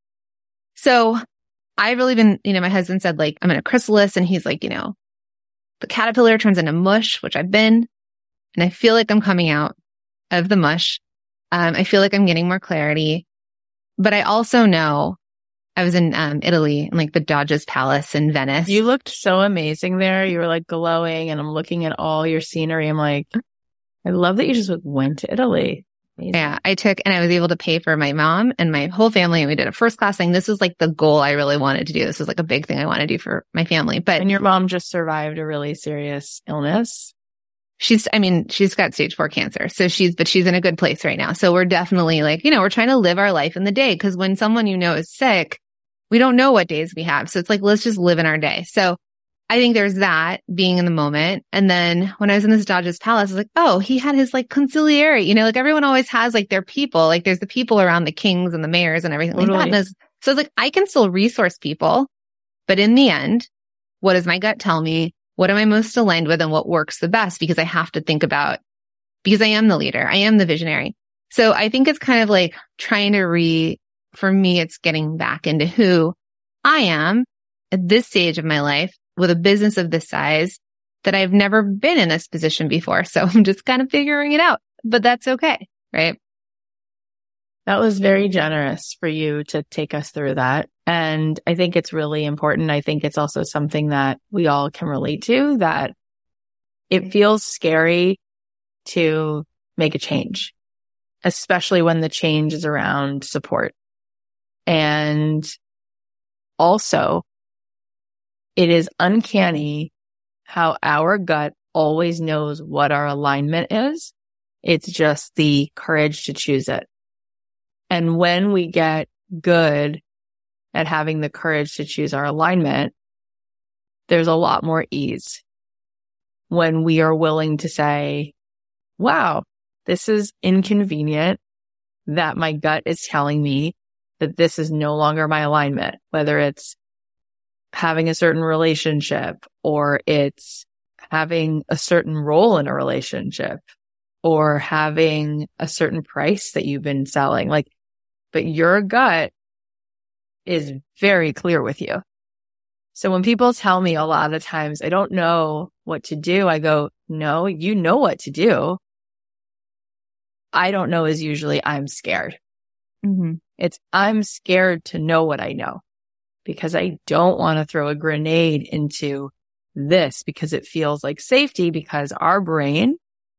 So I've really been, you know, my husband said like, I'm in a chrysalis and he's like, you know, the caterpillar turns into mush, which I've been, and I feel like I'm coming out of the mush. Um, I feel like I'm getting more clarity, but I also know I was in um, Italy in like the Doge's Palace in Venice. You looked so amazing there. You were like glowing and I'm looking at all your scenery. I'm like, I love that you just went to Italy. Amazing. Yeah, I took, and I was able to pay for my mom and my whole family. And we did a first class thing. This was like the goal I really wanted to do. This was like a big thing I want to do for my family. But and your mom just survived a really serious illness. She's, I mean, she's got stage four cancer. So she's, but she's in a good place right now. So we're definitely like, you know, we're trying to live our life in the day. Cause when someone you know is sick, we don't know what days we have. So it's like, let's just live in our day. So I think there's that, being in the moment. And then when I was in this Doge's Palace, I was like, oh, he had his like consigliere, you know, like everyone always has like their people, like there's the people around the kings and the mayors and everything totally. Like that. And so it's like, I can still resource people, but in the end, what does my gut tell me? What am I most aligned with and what works the best? Because I have to think about, because I am the leader, I am the visionary. So I think it's kind of like trying to re, for me, it's getting back into who I am at this stage of my life with a business of this size that I've never been in this position before. So I'm just kind of figuring it out, but that's okay. Right. That was very generous for you to take us through that. And I think it's really important. I think it's also something that we all can relate to, that it feels scary to make a change, especially when the change is around support. And also, it is uncanny how our gut always knows what our alignment is. It's just the courage to choose it. And when we get good at having the courage to choose our alignment, there's a lot more ease when we are willing to say, wow, this is inconvenient that my gut is telling me that this is no longer my alignment, whether it's having a certain relationship, or it's having a certain role in a relationship, or having a certain price that you've been selling. Like, but your gut is very clear with you. So when people tell me a lot of times, I don't know what to do, I go, no, you know what to do. I don't know is usually I'm scared. Mm-hmm. It's I'm scared to know what I know, because I don't want to throw a grenade into this because it feels like safety, because our brain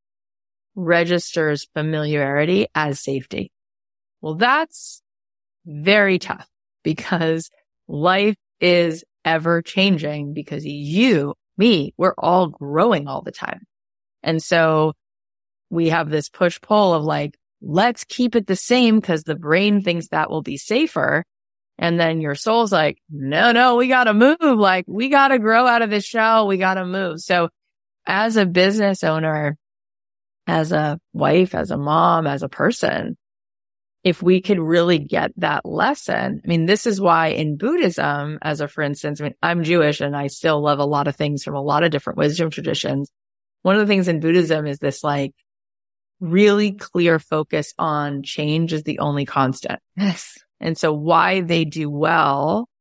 registers familiarity as safety. Well, that's very tough, because life is ever changing, because you, me, we're all growing all the time. And so we have this push pull of like, let's keep it the same because the brain thinks that will be safer. And then your soul's like, no, no, we got to move. Like, we got to grow out of this shell. We got to move. So as a business owner, as a wife, as a mom, as a person, if we could really get that lesson, I mean, this is why in Buddhism, as a for instance, I mean, I'm Jewish and I still love a lot of things from a lot of different wisdom traditions. One of the things in Buddhism is this like really clear focus on change is the only constant. Yes. And so why they do well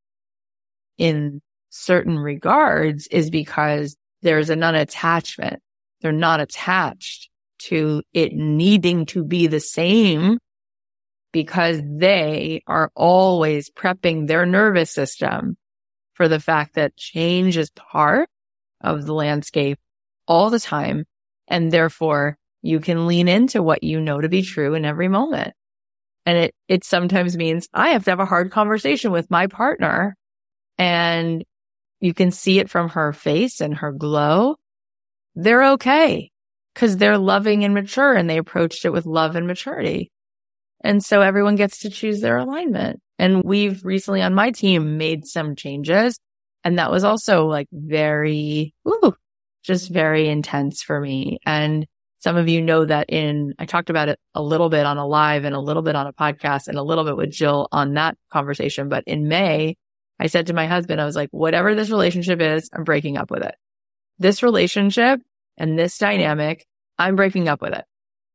in certain regards is because there's an unattachment. They're not attached to it needing to be the same, because they are always prepping their nervous system for the fact that change is part of the landscape all the time. And therefore you can lean into what you know to be true in every moment. And it, it sometimes means I have to have a hard conversation with my partner, and you can see it from her face and her glow. They're okay because they're loving and mature, and they approached it with love and maturity. And so everyone gets to choose their alignment. And we've recently on my team made some changes. And that was also like very, ooh, just very intense for me. And some of you know that in, I talked about it a little bit on a live and a little bit on a podcast and a little bit with Jill on that conversation. But in May, I said to my husband, I was like, whatever this relationship is, I'm breaking up with it. This relationship and this dynamic, I'm breaking up with it.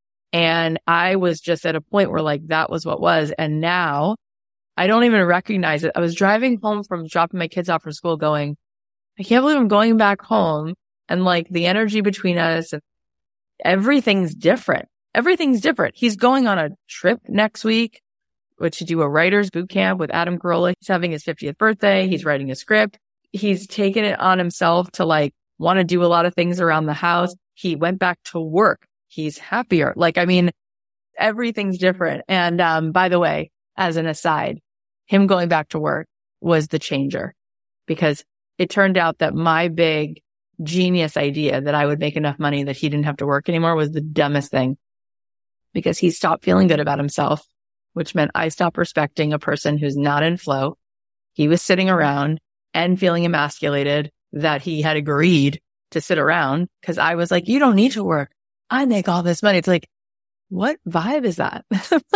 And I was just at a point where like that was what was. And now I don't even recognize it. I was driving home from dropping my kids off from school going, I can't believe I'm going back home. And like the energy between us and everything's different. Everything's different. He's going on a trip next week, which to do a writer's boot camp with Adam Carolla. He's having his fiftieth birthday. He's writing a script. He's taken it on himself to like want to do a lot of things around the house. He went back to work. He's happier. Like, I mean, everything's different. And, um, by the way, as an aside, him going back to work was the changer, because it turned out that my big genius idea that I would make enough money that he didn't have to work anymore was the dumbest thing, because he stopped feeling good about himself, which meant I stopped respecting a person who's not in flow. He was sitting around and feeling emasculated that he had agreed to sit around because I was like, you don't need to work. I make all this money. It's like, what vibe is that?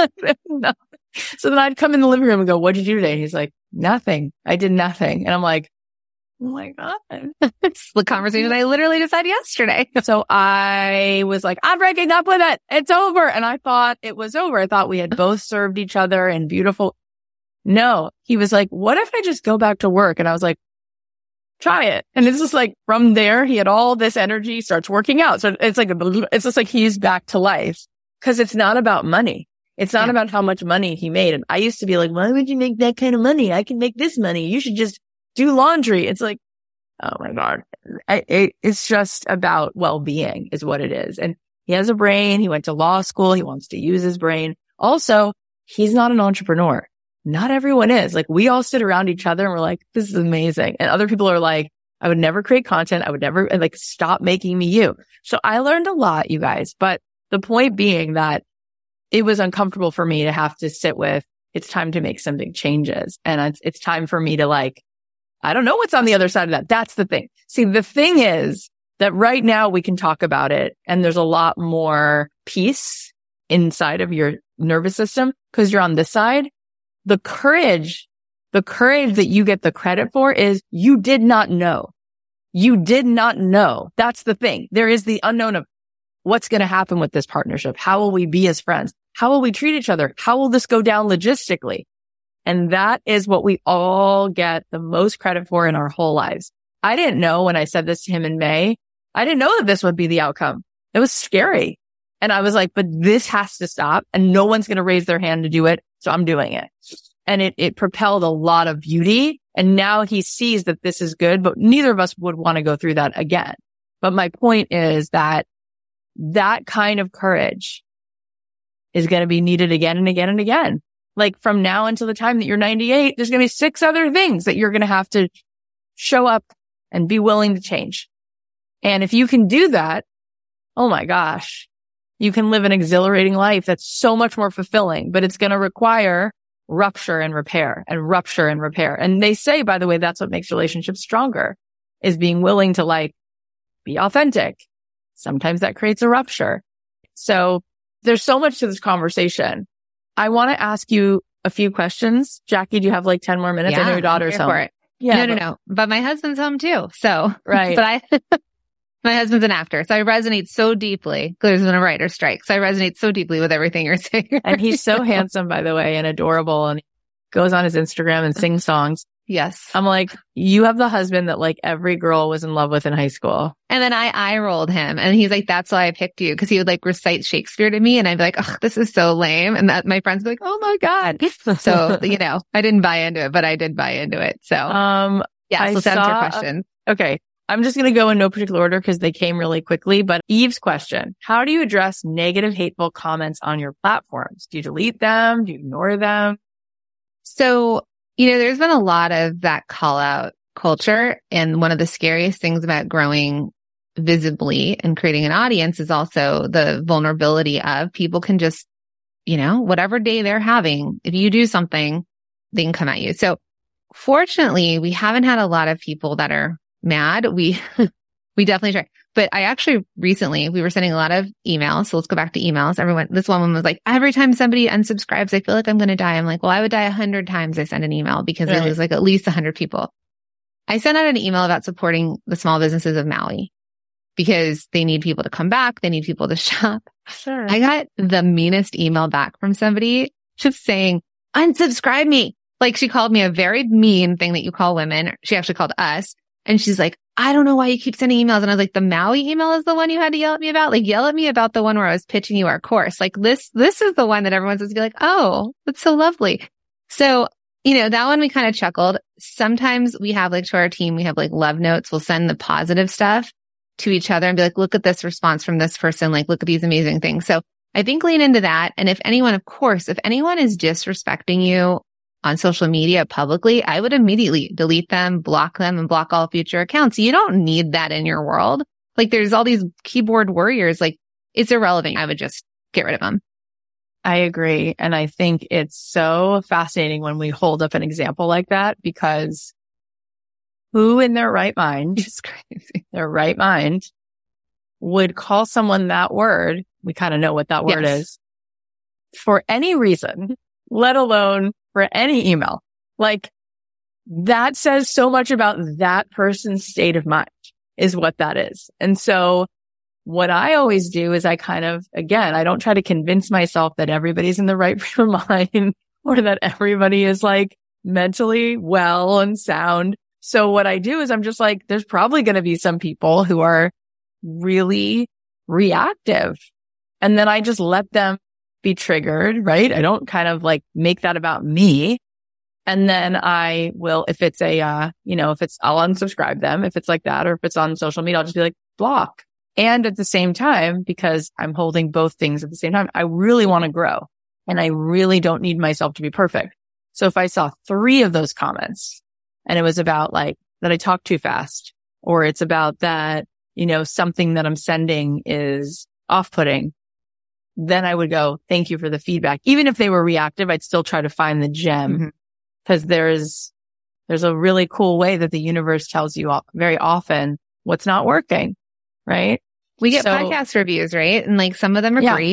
No. So then I'd come in the living room and go, what'd you do today? And he's like, nothing. I did nothing. And I'm like, oh my God. It's the conversation I literally just had yesterday. So I was like, I'm breaking up with it. It's over. And I thought it was over. I thought we had both served each other and beautiful. No, he was like, what if I just go back to work? And I was like, try it. And it's just like from there, he had all this energy, starts working out. So it's like, it's just like he's back to life, because it's not about money. It's not yeah. about how much money he made. And I used to be like, why would you make that kind of money? I can make this money. You should just do laundry. It's like, oh my God. I, it, it's just about well-being is what it is. And he has a brain. He went to law school. He wants to use his brain. Also, he's not an entrepreneur. Not everyone is. Like, we all sit around each other and we're like, this is amazing. And other people are like, I would never create content. I would never, and like, stop making me you. So I learned a lot, you guys. But the point being that it was uncomfortable for me to have to sit with, it's time to make some big changes. And it's, it's time for me to like, I don't know what's on the other side of that. That's the thing. See, the thing is that right now we can talk about it and there's a lot more peace inside of your nervous system because you're on this side. The courage The courage that you get the credit for is you did not know. You did not know. That's the thing. There is the unknown of what's going to happen with this partnership. How will we be as friends? How will we treat each other? How will this go down logistically? And that is what we all get the most credit for in our whole lives. I didn't know when I said this to him in May, I didn't know that this would be the outcome. It was scary. And I was like, but this has to stop and no one's going to raise their hand to do it. So I'm doing it. And it, it propelled a lot of beauty. And now he sees that this is good, but neither of us would want to go through that again. But my point is that that kind of courage is going to be needed again and again and again. Like from now until the time that you're ninety-eight, there's going to be six other things that you're going to have to show up and be willing to change. And if you can do that, oh my gosh, you can live an exhilarating life that's so much more fulfilling, but it's going to require rupture and repair and rupture and repair. And they say, by the way, that's what makes relationships stronger, is being willing to like be authentic. Sometimes that creates a rupture. So there's so much to this conversation. I want to ask you a few questions. Jackie, do you have like ten more minutes? Yeah, I know your daughter's I'm here home. for it. Yeah, no, but, no, no. But my husband's home too. So, right. But I, my husband's an actor. So I resonate so deeply. There's been a writer's strike. So I resonate so deeply with everything you're saying. And he's so handsome, by the way, and adorable. And he goes on his Instagram and sings songs. Yes. I'm like, you have the husband that like every girl was in love with in high school. And then I eye rolled him and he's like, that's why I picked you. Cause he would like recite Shakespeare to me and I'd be like, oh, this is so lame. And that my friends would be like, oh my God. So, you know, I didn't buy into it, but I did buy into it. So, um, yeah, I so to answer your saw- question. Okay. I'm just going to go in no particular order because they came really quickly. But Eve's question, how do you address negative, hateful comments on your platforms? Do you delete them? Do you ignore them? So, you know, there's been a lot of that call out culture. And one of the scariest things about growing visibly and creating an audience is also the vulnerability of people can just, you know, whatever day they're having, if you do something, they can come at you. So fortunately, we haven't had a lot of people that are mad. We, we definitely try. But I actually recently, we were sending a lot of emails. So let's go back to emails. Everyone, this woman was like, every time somebody unsubscribes, I feel like I'm going to die. I'm like, well, I would die a hundred times I send an email because Right. it was like at least a hundred people. I sent out an email about supporting the small businesses of Maui because they need people to come back. They need people to shop. Sure. I got the meanest email back from somebody just saying, unsubscribe me. Like she called me a very mean thing that you call women. She actually called us. And she's like, I don't know why you keep sending emails. And I was like, the Maui email is the one you had to yell at me about? Like, yell at me about the one where I was pitching you our course. Like this, this is the one that everyone's supposed to be like, oh, that's so lovely. So, you know, that one we kind of chuckled. Sometimes we have like to our team, we have like love notes. We'll send the positive stuff to each other and be like, look at this response from this person. Like, look at these amazing things. So I think lean into that. And if anyone, of course, if anyone is disrespecting you on social media publicly, I would immediately delete them, block them, and block all future accounts. You don't need that in your world. Like there's all these keyboard warriors. Like it's irrelevant. I would just get rid of them. I agree. And I think it's so fascinating when we hold up an example like that, because who in their right mind, It's crazy. their right mind, would call someone that word? We kind of know what that word Yes. is for any reason, let alone for any email. Like that says so much about that person's state of mind is what that is. And so what I always do is I kind of, again, I don't try to convince myself that everybody's in the right frame of mind or that everybody is like mentally well and sound. So what I do is I'm just like, there's probably going to be some people who are really reactive. And then I just let them be triggered, right? I don't kind of like make that about me. And then I will, if it's a, uh, you know, if it's, I'll unsubscribe them if it's like that, or if it's on social media, I'll just be like, block. And at the same time, because I'm holding both things at the same time, I really want to grow and I really don't need myself to be perfect. So if I saw three of those comments and it was about like that I talk too fast, or it's about that, you know, something that I'm sending is off-putting, then I would go, thank you for the feedback. Even if they were reactive, I'd still try to find the gem, because mm-hmm. there's, there's a really cool way that the universe tells you very often what's not working, right? We get So, podcast reviews, right? And like some of them are yeah. great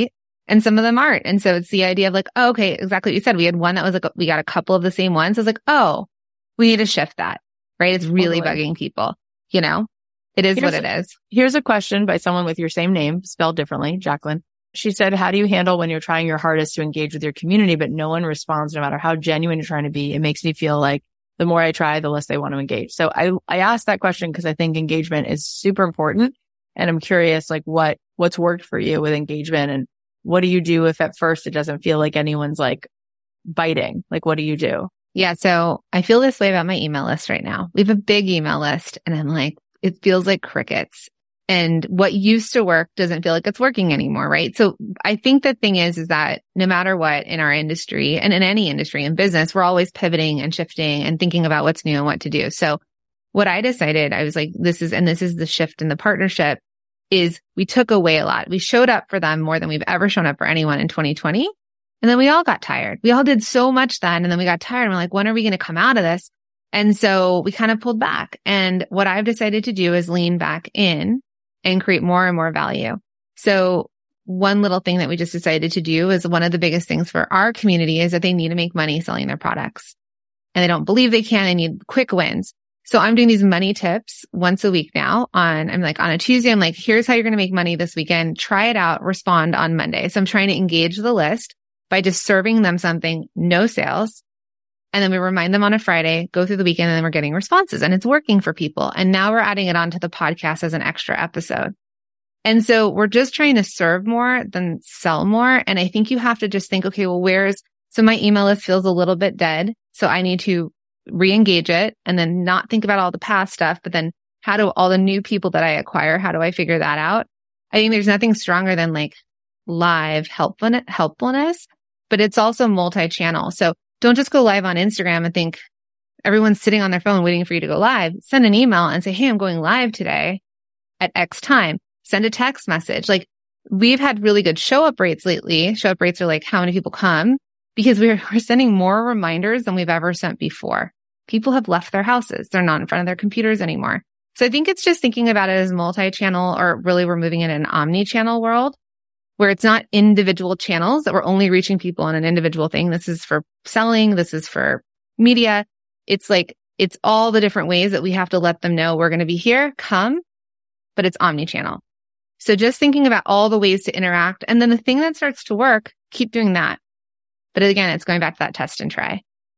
and some of them aren't. And so it's the idea of like, oh, okay, exactly what you said. We had one that was like, we got a couple of the same ones. I was like, oh, we need to shift that, right? It's really totally. Bugging people, you know? It is here's, what it is. Here's a question by someone with your same name, spelled differently, Jacqueline. She said, how do you handle when you're trying your hardest to engage with your community, but no one responds no matter how genuine you're trying to be? It makes me feel like the more I try, the less they want to engage. So I, I asked that question because I think engagement is super important. And I'm curious, like what, what's worked for you with engagement, and what do you do if at first it doesn't feel like anyone's like biting? Like, what do you do? Yeah. So I feel this way about my email list right now. We have a big email list, and I'm like, it feels like crickets. And what used to work doesn't feel like it's working anymore, right? So I think the thing is, is that no matter what in our industry, and in any industry in business, we're always pivoting and shifting and thinking about what's new and what to do. So what I decided, I was like, this is, and this is the shift in the partnership, is we took away a lot. We showed up for them more than we've ever shown up for anyone in twenty twenty. And then we all got tired. We all did so much then. And then we got tired. And we're like, when are we going to come out of this? And so we kind of pulled back. And what I've decided to do is lean back in and create more and more value. So one little thing that we just decided to do is one of the biggest things for our community is that they need to make money selling their products. And they don't believe they can. They need quick wins. So I'm doing these money tips once a week now on, I'm like on a Tuesday, I'm like, here's how you're going to make money this weekend. Try it out. Respond on Monday. So I'm trying to engage the list by just serving them something, no sales. And then we remind them on a Friday, go through the weekend, and then we're getting responses, and it's working for people. And now we're adding it onto the podcast as an extra episode. And so we're just trying to serve more than sell more. And I think you have to just think, okay, well, where's, so my email list feels a little bit dead. So I need to re-engage it and then not think about all the past stuff, but then how do all the new people that I acquire, how do I figure that out? I think there's nothing stronger than like live helpfulness, helpfulness, but it's also multi-channel. So don't just go live on Instagram and think everyone's sitting on their phone waiting for you to go live. Send an email and say, hey, I'm going live today at X time. Send a text message. Like, we've had really good show up rates lately. Show up rates are like how many people come, because we're, we're sending more reminders than we've ever sent before. People have left their houses. They're not in front of their computers anymore. So I think it's just thinking about it as multi-channel, or really we're moving in an omni-channel world where it's not individual channels that we're only reaching people on an individual thing. This is for selling. This is for media. It's like, it's all the different ways that we have to let them know we're going to be here, come, but it's omni-channel. So just thinking about all the ways to interact. And then the thing that starts to work, keep doing that. But again, it's going back to that test and try.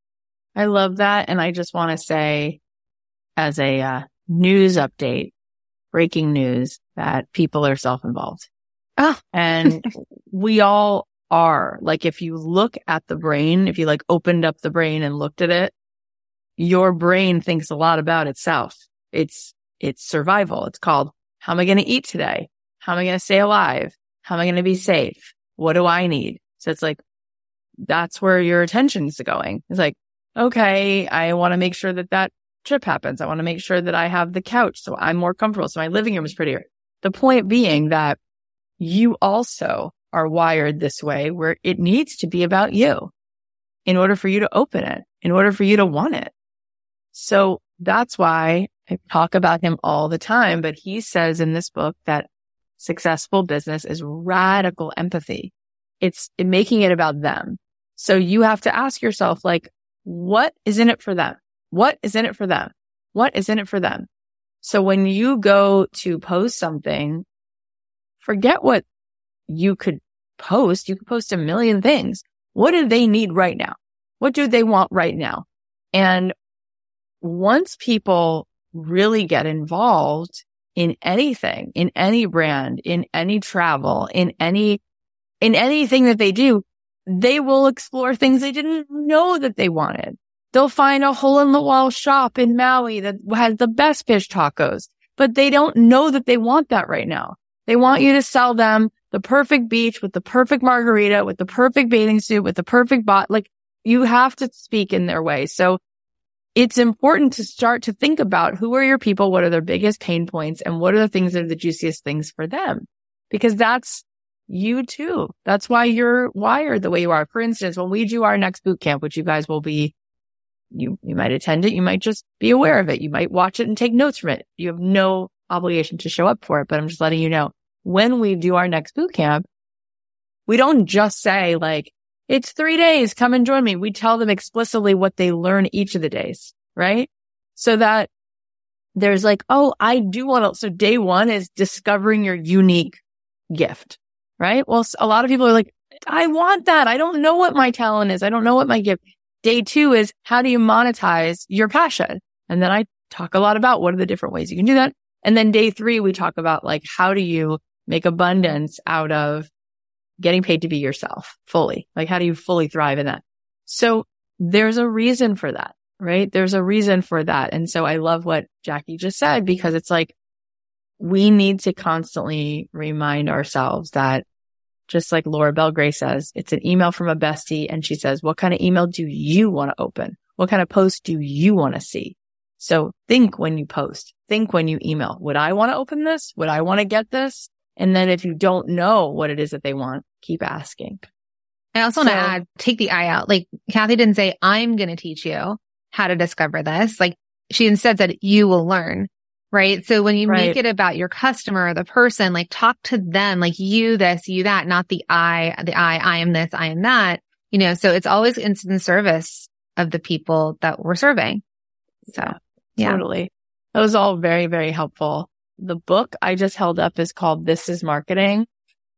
I love that. And I just want to say, as a uh, news update, breaking news, that people are self-involved. Oh. And we all are. Like, if you look at the brain, if you like opened up the brain and looked at it, your brain thinks a lot about itself. It's, it's survival. It's called, how am I going to eat today? How am I going to stay alive? How am I going to be safe? What do I need? So it's like, that's where your attention's going. It's like, okay, I want to make sure that that trip happens. I want to make sure that I have the couch so I'm more comfortable, so my living room is prettier. The point being that you also are wired this way, where it needs to be about you in order for you to open it, in order for you to want it. So that's why I talk about him all the time. But he says in this book that successful business is radical empathy. It's making it about them. So you have to ask yourself, like, what is in it for them? What is in it for them? What is in it for them? So when you go to post something, forget what you could post. You could post a million things. What do they need right now? What do they want right now? And once people really get involved in anything, in any brand, in any travel, in any, in anything that they do, they will explore things they didn't know that they wanted. They'll find a hole in the wall shop in Maui that has the best fish tacos, but they don't know that they want that right now. They want you to sell them the perfect beach with the perfect margarita, with the perfect bathing suit, with the perfect bot. Like, you have to speak in their way. So it's important to start to think about, who are your people? What are their biggest pain points? And what are the things that are the juiciest things for them? Because that's you too. That's why you're wired the way you are. For instance, when we do our next boot camp, which you guys will be, you, you might attend it. You might just be aware of it. You might watch it and take notes from it. You have no obligation to show up for it, but I'm just letting you know, when we do our next boot camp, we don't just say like, it's three days, come and join me. We tell them explicitly what they learn each of the days, right? So that there's like, oh, I do want to. So day one is discovering your unique gift, right? Well, a lot of people are like, I want that. I don't know what my talent is. I don't know what my gift. Day two is how do you monetize your passion? And then I talk a lot about what are the different ways you can do that. And then day three, we talk about like, how do you make abundance out of getting paid to be yourself fully? Like, how do you fully thrive in that? So there's a reason for that, right? There's a reason for that. And so I love what Jackie just said, because it's like, we need to constantly remind ourselves that, just like Laura Belgray says, it's an email from a bestie. And she says, what kind of email do you want to open? What kind of post do you want to see? So think when you post, think when you email, would I want to open this? Would I want to get this? And then if you don't know what it is that they want, keep asking. I also So, want to add, take the I out. Like Kathy didn't say, I'm going to teach you how to discover this. Like she instead said, you will learn. Right. So when you Right. make it about your customer, the person, like talk to them, like you this, you that, not the I, the I, I am this, I am that, you know, so it's always in the service of the people that we're serving. So Yeah, yeah. Totally. That was all very, very helpful. The book I just held up is called This is Marketing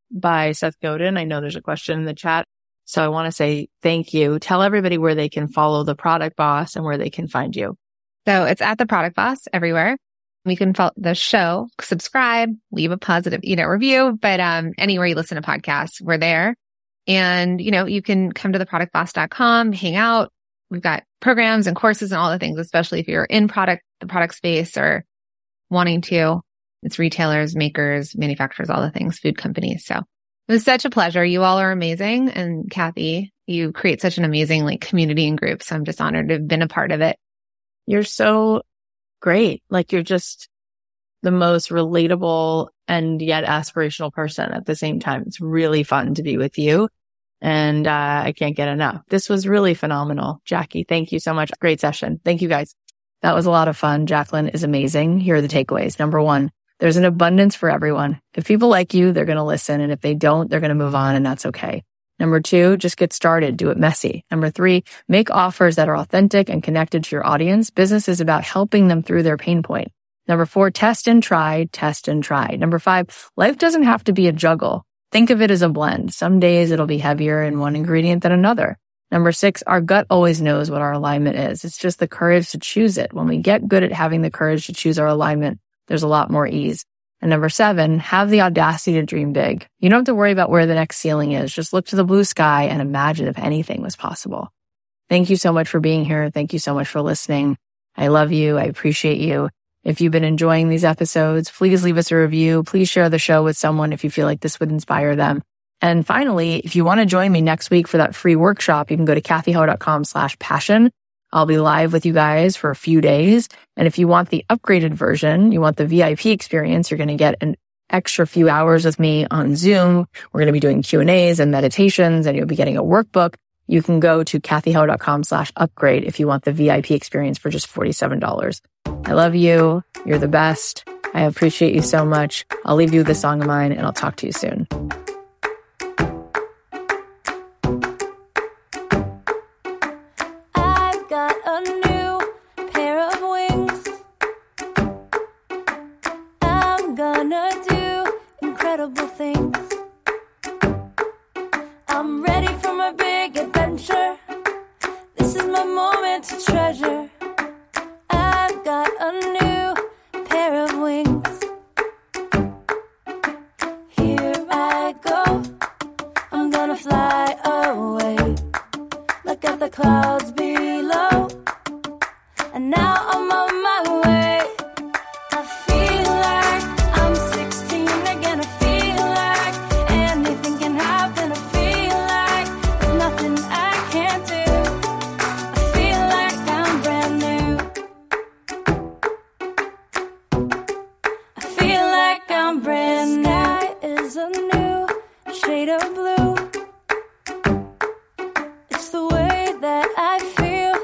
by Seth Godin. I know there's a question in the chat. So I want to say thank you. Tell everybody where they can follow the Product Boss and where they can find you. So it's at the Product Boss everywhere. We can follow the show, subscribe, leave a positive, you know, review, but, um, anywhere you listen to podcasts, we're there. And, you know, you can come to the product boss dot com, hang out. We've got programs and courses and all the things, especially if you're in product, the product space or wanting to. It's retailers, makers, manufacturers, all the things, food companies. So it was such a pleasure. You all are amazing. And Kathy, you create such an amazing like community and group. So I'm just honored to have been a part of it. You're so great. Like you're just the most relatable and yet aspirational person at the same time. It's really fun to be with you. And uh, I can't get enough. This was really phenomenal. Jackie, thank you so much. Great session. Thank you guys. That was a lot of fun. Jacqueline is amazing. Here are the takeaways. Number one, there's an abundance for everyone. If people like you, they're going to listen. And if they don't, they're going to move on, and that's okay. Number two, just get started. Do it messy. Number three, make offers that are authentic and connected to your audience. Business is about helping them through their pain point. Number four, test and try, test and try. Number five, life doesn't have to be a juggle. Think of it as a blend. Some days it'll be heavier in one ingredient than another. Number six, our gut always knows what our alignment is. It's just the courage to choose it. When we get good at having the courage to choose our alignment, there's a lot more ease. And number seven, have the audacity to dream big. You don't have to worry about where the next ceiling is. Just look to the blue sky and imagine if anything was possible. Thank you so much for being here. Thank you so much for listening. I love you. I appreciate you. If you've been enjoying these episodes, please leave us a review. Please share the show with someone if you feel like this would inspire them. And finally, if you want to join me next week for that free workshop, you can go to kathy heller dot com slash passion. I'll be live with you guys for a few days. And if you want the upgraded version, you want the V I P experience, you're going to get an extra few hours with me on Zoom. We're going to be doing Q and A's and meditations, and you'll be getting a workbook. You can go to kathy heller dot com slash upgrade if you want the V I P experience for just forty-seven dollars. I love you. You're the best. I appreciate you so much. I'll leave you with a song of mine, and I'll talk to you soon. I've got a new pair of wings. I'm gonna do incredible things. I'm ready for my big adventure. This is my moment to treasure. I've got a new pair of wings. Here I go. I'm gonna fly away. Look at the clouds below. And now I'm on my way. I feel like I'm sixteen again. I feel like anything can happen. I feel like there's nothing I can't do. I feel like I'm brand new. I feel like I'm brand new. Sky is a new shade of blue. It's the way that I feel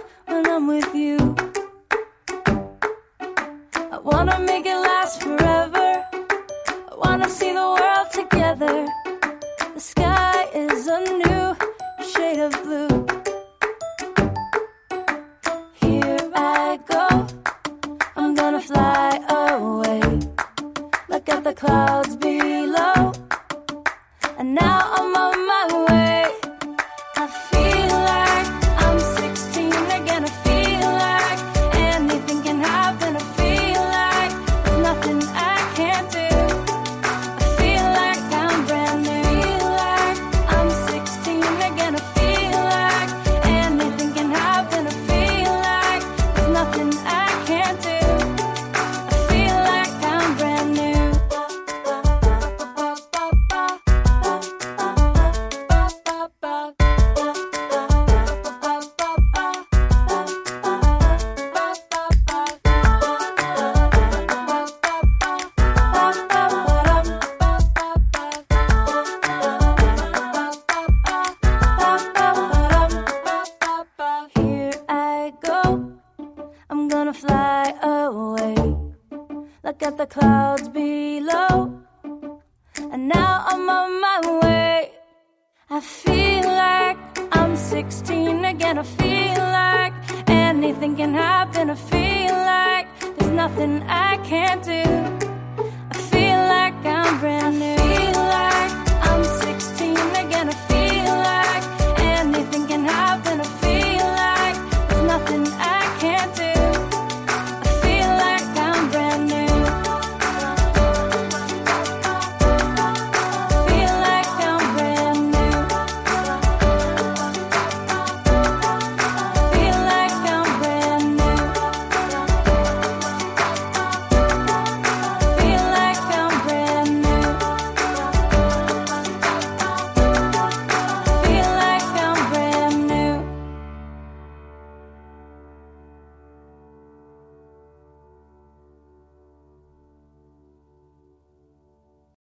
gonna fly away. Look at the clouds below. And now I'm on my way. I feel like I'm sixteen again. I feel like anything can happen. I feel like there's nothing I can't do. I feel like I'm brand new.